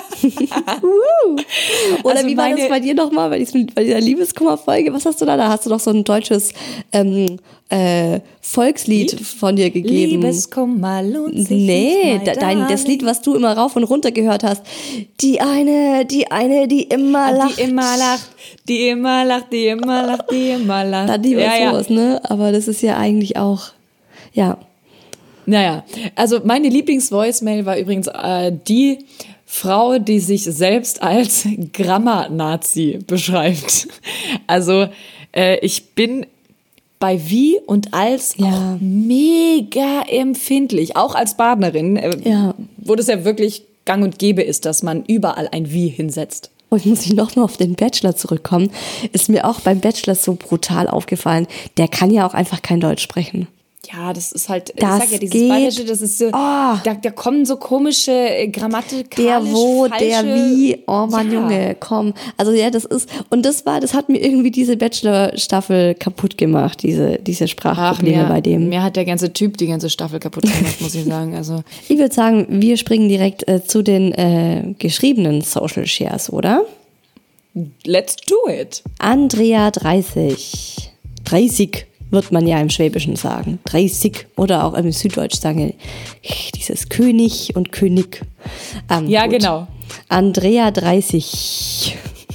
Oder also wie war das bei dir nochmal, bei dieser Liebeskummer-Folge? Was hast du da? Da hast du doch so ein deutsches Volkslied von dir gegeben. Liebeskummer lohnt sich nicht. Nee, das Lied, was du immer rauf und runter gehört hast. Die eine, die immer lacht. Die immer lacht, die immer lacht, die immer lacht, die immer lacht. Da die was sowas, ne? Aber das ist ja eigentlich auch, ja. Naja, also meine Lieblings-Voicemail war übrigens die Frau, die sich selbst als Grammar-Nazi beschreibt. Also ich bin bei wie und als auch mega empfindlich. Auch als Partnerin, wo das ja wirklich gang und gäbe ist, dass man überall ein Wie hinsetzt. Und muss ich noch mal auf den Bachelor zurückkommen, ist mir auch beim Bachelor so brutal aufgefallen, der kann ja auch einfach kein Deutsch sprechen. Ja, das ist halt, ich sag ja, dieses Bayerische, das ist so, da kommen so komische grammatikalisch der wo, falsche, der wie, oh Mann, Junge, komm. Also ja, das hat mir irgendwie diese Bachelor-Staffel kaputt gemacht, diese Sprachprobleme bei dem. Mir hat der ganze Typ die ganze Staffel kaputt gemacht, muss ich sagen. Also ich würde sagen, wir springen direkt zu den geschriebenen Social Shares, oder? Let's do it. Andrea 30 wird man ja im Schwäbischen sagen. 30 oder auch im Süddeutsch sagen dieses König und König. Ja, gut. genau. Andrea 30.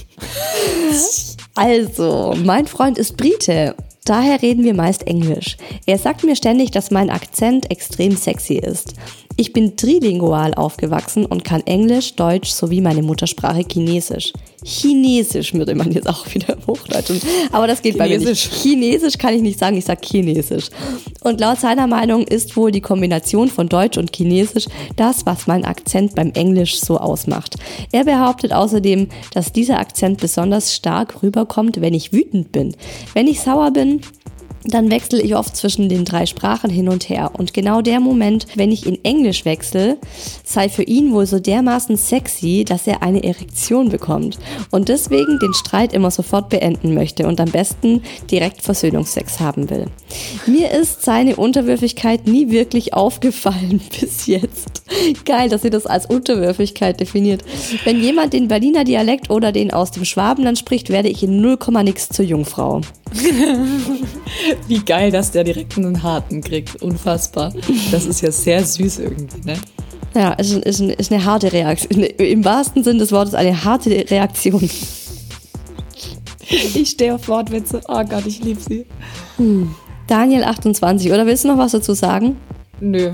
Also, mein Freund ist Brite. Daher reden wir meist Englisch. Er sagt mir ständig, dass mein Akzent extrem sexy ist. Ich bin trilingual aufgewachsen und kann Englisch, Deutsch sowie meine Muttersprache Chinesisch. Chinesisch würde man jetzt auch wieder Hochdeutsch. Aber das geht bei mir nicht. Chinesisch kann ich nicht sagen, ich sage Chinesisch. Und laut seiner Meinung ist wohl die Kombination von Deutsch und Chinesisch das, was mein Akzent beim Englisch so ausmacht. Er behauptet außerdem, dass dieser Akzent besonders stark rüberkommt, wenn ich wütend bin. Wenn ich sauer bin, dann wechsle ich oft zwischen den 3 Sprachen hin und her. Und genau der Moment, wenn ich in Englisch wechsle, sei für ihn wohl so dermaßen sexy, dass er eine Erektion bekommt. Und deswegen den Streit immer sofort beenden möchte und am besten direkt Versöhnungsex haben will. Mir ist seine Unterwürfigkeit nie wirklich aufgefallen bis jetzt. Geil, dass sie das als Unterwürfigkeit definiert. Wenn jemand den Berliner Dialekt oder den aus dem Schwabenland spricht, werde ich in 0, nix zur Jungfrau. Wie geil, dass der direkt einen harten kriegt. Unfassbar. Das ist ja sehr süß irgendwie, ne? Ja, ist eine harte Reaktion. Im wahrsten Sinn des Wortes eine harte Reaktion. Ich stehe auf Wortwitze. Oh Gott, ich liebe sie. Daniel 28. Oder willst du noch was dazu sagen? Nö.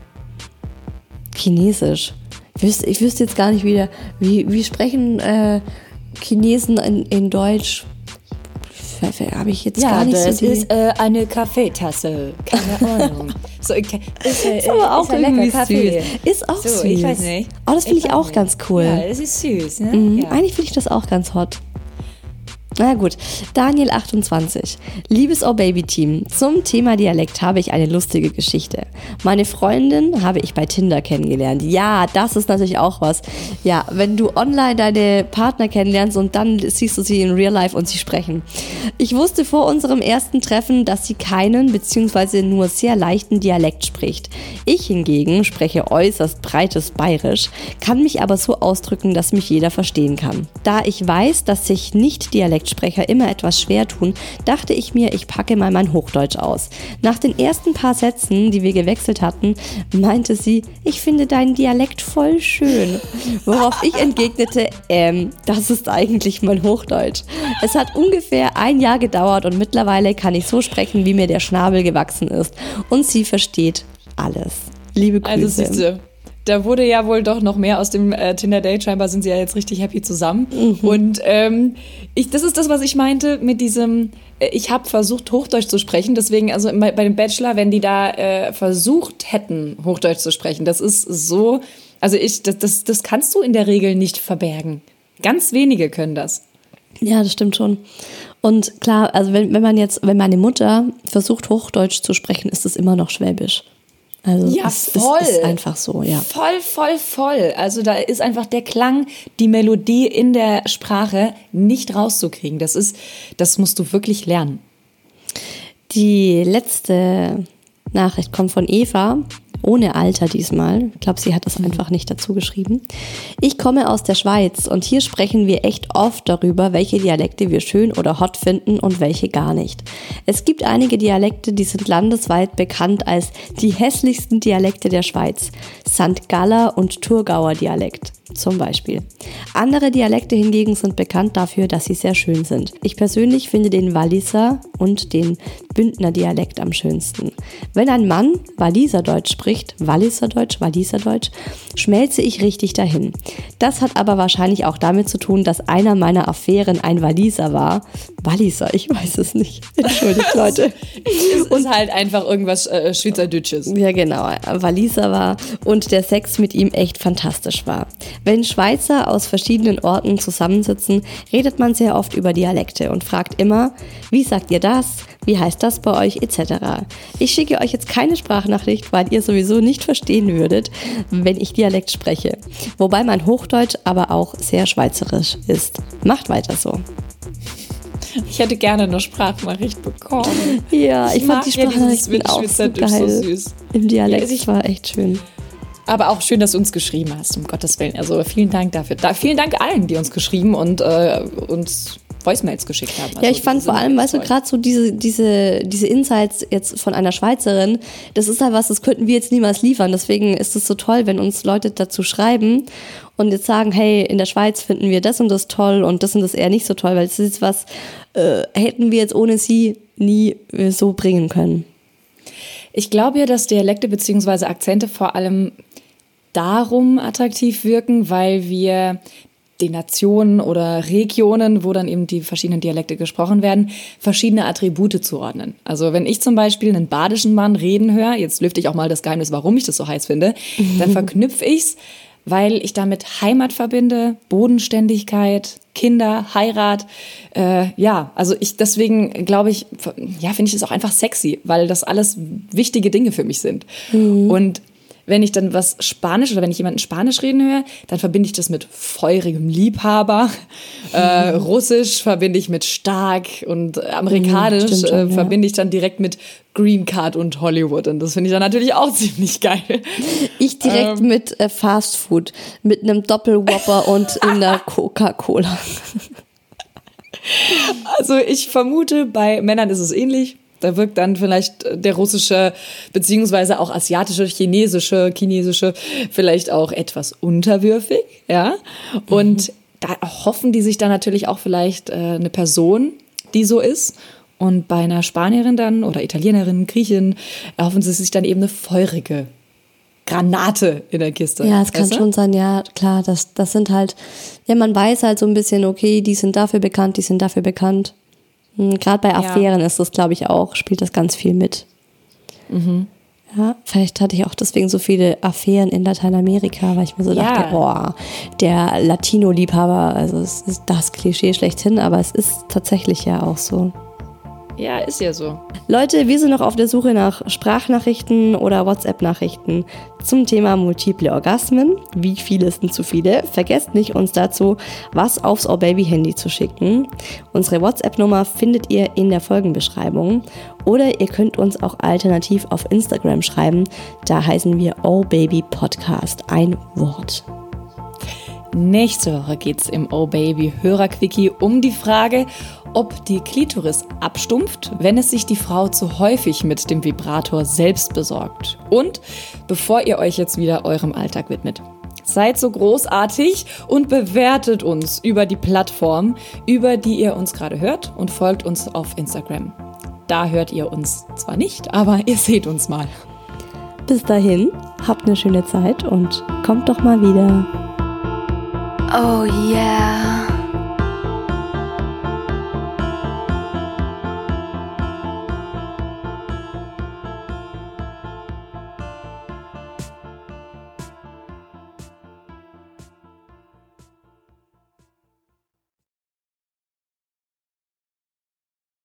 Chinesisch. Ich wüsste jetzt gar nicht wieder, wie sprechen Chinesen in Deutsch? Habe ich jetzt gar nicht so. Ja, das ist eine Kaffeetasse. Keine Ahnung. So, ist aber auch irgendwie Kaffee. Süß. Ist auch süß. Ich weiß nicht. Oh, das finde ich auch ganz cool. Ja, das ist süß. Ne? Mhm. Ja. Eigentlich finde ich das auch ganz hot. Na gut, Daniel 28. Liebes Oh-Baby-Team, zum Thema Dialekt habe ich eine lustige Geschichte. Meine Freundin habe ich bei Tinder kennengelernt. Ja, das ist natürlich auch was. Ja, wenn du online deine Partner kennenlernst und dann siehst du sie in Real Life und sie sprechen. Ich wusste vor unserem ersten Treffen, dass sie keinen bzw. nur sehr leichten Dialekt spricht. Ich hingegen spreche äußerst breites Bayerisch, kann mich aber so ausdrücken, dass mich jeder verstehen kann. Da ich weiß, dass sich nicht Dialektsprecher immer etwas schwer tun, dachte ich mir, ich packe mal mein Hochdeutsch aus. Nach den ersten paar Sätzen, die wir gewechselt hatten, meinte sie, ich finde deinen Dialekt voll schön. Worauf ich entgegnete, das ist eigentlich mein Hochdeutsch. Es hat ungefähr 1 Jahr gedauert und mittlerweile kann ich so sprechen, wie mir der Schnabel gewachsen ist. Und sie versteht alles. Liebe Grüße. Also siehste, da wurde ja wohl doch noch mehr aus dem Tinder-Date. Scheinbar sind sie ja jetzt richtig happy zusammen. Und das ist das, was ich meinte mit diesem, ich habe versucht, Hochdeutsch zu sprechen. Deswegen, also bei dem Bachelor, wenn die da versucht hätten, Hochdeutsch zu sprechen, das ist so, also das kannst du in der Regel nicht verbergen. Ganz wenige können das. Ja, das stimmt schon. Und klar, also wenn meine Mutter versucht, Hochdeutsch zu sprechen, ist es immer noch Schwäbisch. Also ja, voll. Es ist einfach so, ja. Voll. Also da ist einfach der Klang, die Melodie in der Sprache nicht rauszukriegen. Das musst du wirklich lernen. Die letzte Nachricht kommt von Eva, ohne Alter diesmal. Ich glaube, sie hat das einfach nicht dazu geschrieben. Ich komme aus der Schweiz und hier sprechen wir echt oft darüber, welche Dialekte wir schön oder hot finden und welche gar nicht. Es gibt einige Dialekte, die sind landesweit bekannt als die hässlichsten Dialekte der Schweiz. St. Galler und Thurgauer Dialekt. zum Beispiel. Andere Dialekte hingegen sind bekannt dafür, dass sie sehr schön sind. Ich persönlich finde den Walliser und den Bündner Dialekt am schönsten. Wenn ein Mann Walliserdeutsch spricht, Walliserdeutsch, schmelze ich richtig dahin. Das hat aber wahrscheinlich auch damit zu tun, dass einer meiner Affären ein Walliser war. Walliser, ich weiß es nicht. Entschuldigt, Leute. Es ist halt einfach irgendwas Schweizerdeutsches. Ja, genau. Walliser war und der Sex mit ihm echt fantastisch war. Wenn Schweizer aus verschiedenen Orten zusammensitzen, redet man sehr oft über Dialekte und fragt immer, wie sagt ihr das? Wie heißt das bei euch? Etc. Ich schicke euch jetzt keine Sprachnachricht, weil ihr sowieso nicht verstehen würdet, wenn ich Dialekt spreche. Wobei mein Hochdeutsch aber auch sehr schweizerisch ist. Macht weiter so. Ich hätte gerne eine Sprachnachricht bekommen. Ja, ich fand die Sprachnachrichten auch so geil. So süß. Im Dialekt, ja, war echt schön. Aber auch schön, dass du uns geschrieben hast, um Gottes Willen. Also vielen Dank dafür. Vielen Dank allen, die uns geschrieben und uns Voicemails geschickt haben. Also ja, ich fand vor allem, weißt du, gerade so diese Insights jetzt von einer Schweizerin, das ist halt was, das könnten wir jetzt niemals liefern. Deswegen ist es so toll, wenn uns Leute dazu schreiben und jetzt sagen, hey, in der Schweiz finden wir das und das toll und das eher nicht so toll, weil es ist was, hätten wir jetzt ohne sie nie so bringen können. Ich glaube ja, dass Dialekte bzw. Akzente vor allem darum attraktiv wirken, weil wir den Nationen oder Regionen, wo dann eben die verschiedenen Dialekte gesprochen werden, verschiedene Attribute zuordnen. Also wenn ich zum Beispiel einen badischen Mann reden höre, jetzt lüfte ich auch mal das Geheimnis, warum ich das so heiß finde, dann verknüpfe ich's, weil ich damit Heimat verbinde, Bodenständigkeit, Kinder, Heirat. Also deswegen glaube ich, finde ich es auch einfach sexy, weil das alles wichtige Dinge für mich sind. Und wenn ich dann was Spanisch oder wenn ich jemanden Spanisch reden höre, dann verbinde ich das mit feurigem Liebhaber. Russisch verbinde ich mit stark und amerikanisch verbinde ich dann direkt mit Green Card und Hollywood. Und das finde ich dann natürlich auch ziemlich geil. Ich direkt mit Fast Food, mit einem Doppelwhopper und in der Coca-Cola. Also ich vermute, bei Männern ist es ähnlich. Da wirkt dann vielleicht der russische, beziehungsweise auch asiatische, chinesische, vielleicht auch etwas unterwürfig, ja. Und da hoffen die sich dann natürlich auch vielleicht eine Person, die so ist. Und bei einer Spanierin dann oder Italienerin, Griechin, erhoffen sie sich dann eben eine feurige Granate in der Kiste. Ja, es kann schon sein, ja, klar, das sind halt, ja, man weiß halt so ein bisschen, okay, die sind dafür bekannt. Gerade bei Affären ist das, glaube ich, auch, spielt das ganz viel mit. Ja, vielleicht hatte ich auch deswegen so viele Affären in Lateinamerika, weil ich mir so dachte, der Latino-Liebhaber, also es ist das Klischee schlechthin, aber es ist tatsächlich ja auch so. Ja, ist ja so. Leute, wir sind noch auf der Suche nach Sprachnachrichten oder WhatsApp-Nachrichten zum Thema multiple Orgasmen. Wie viele sind zu viele? Vergesst nicht, uns dazu was aufs Oh Baby Handy zu schicken. Unsere WhatsApp-Nummer findet ihr in der Folgenbeschreibung. Oder ihr könnt uns auch alternativ auf Instagram schreiben. Da heißen wir Oh Baby Podcast. Ein Wort. Nächste Woche geht's im Oh Baby Hörerquickie um die Frage, ob die Klitoris abstumpft, wenn es sich die Frau zu häufig mit dem Vibrator selbst besorgt. Und bevor ihr euch jetzt wieder eurem Alltag widmet, seid so großartig und bewertet uns über die Plattform, über die ihr uns gerade hört, und folgt uns auf Instagram. Da hört ihr uns zwar nicht, aber ihr seht uns mal. Bis dahin, habt eine schöne Zeit und kommt doch mal wieder. Oh yeah.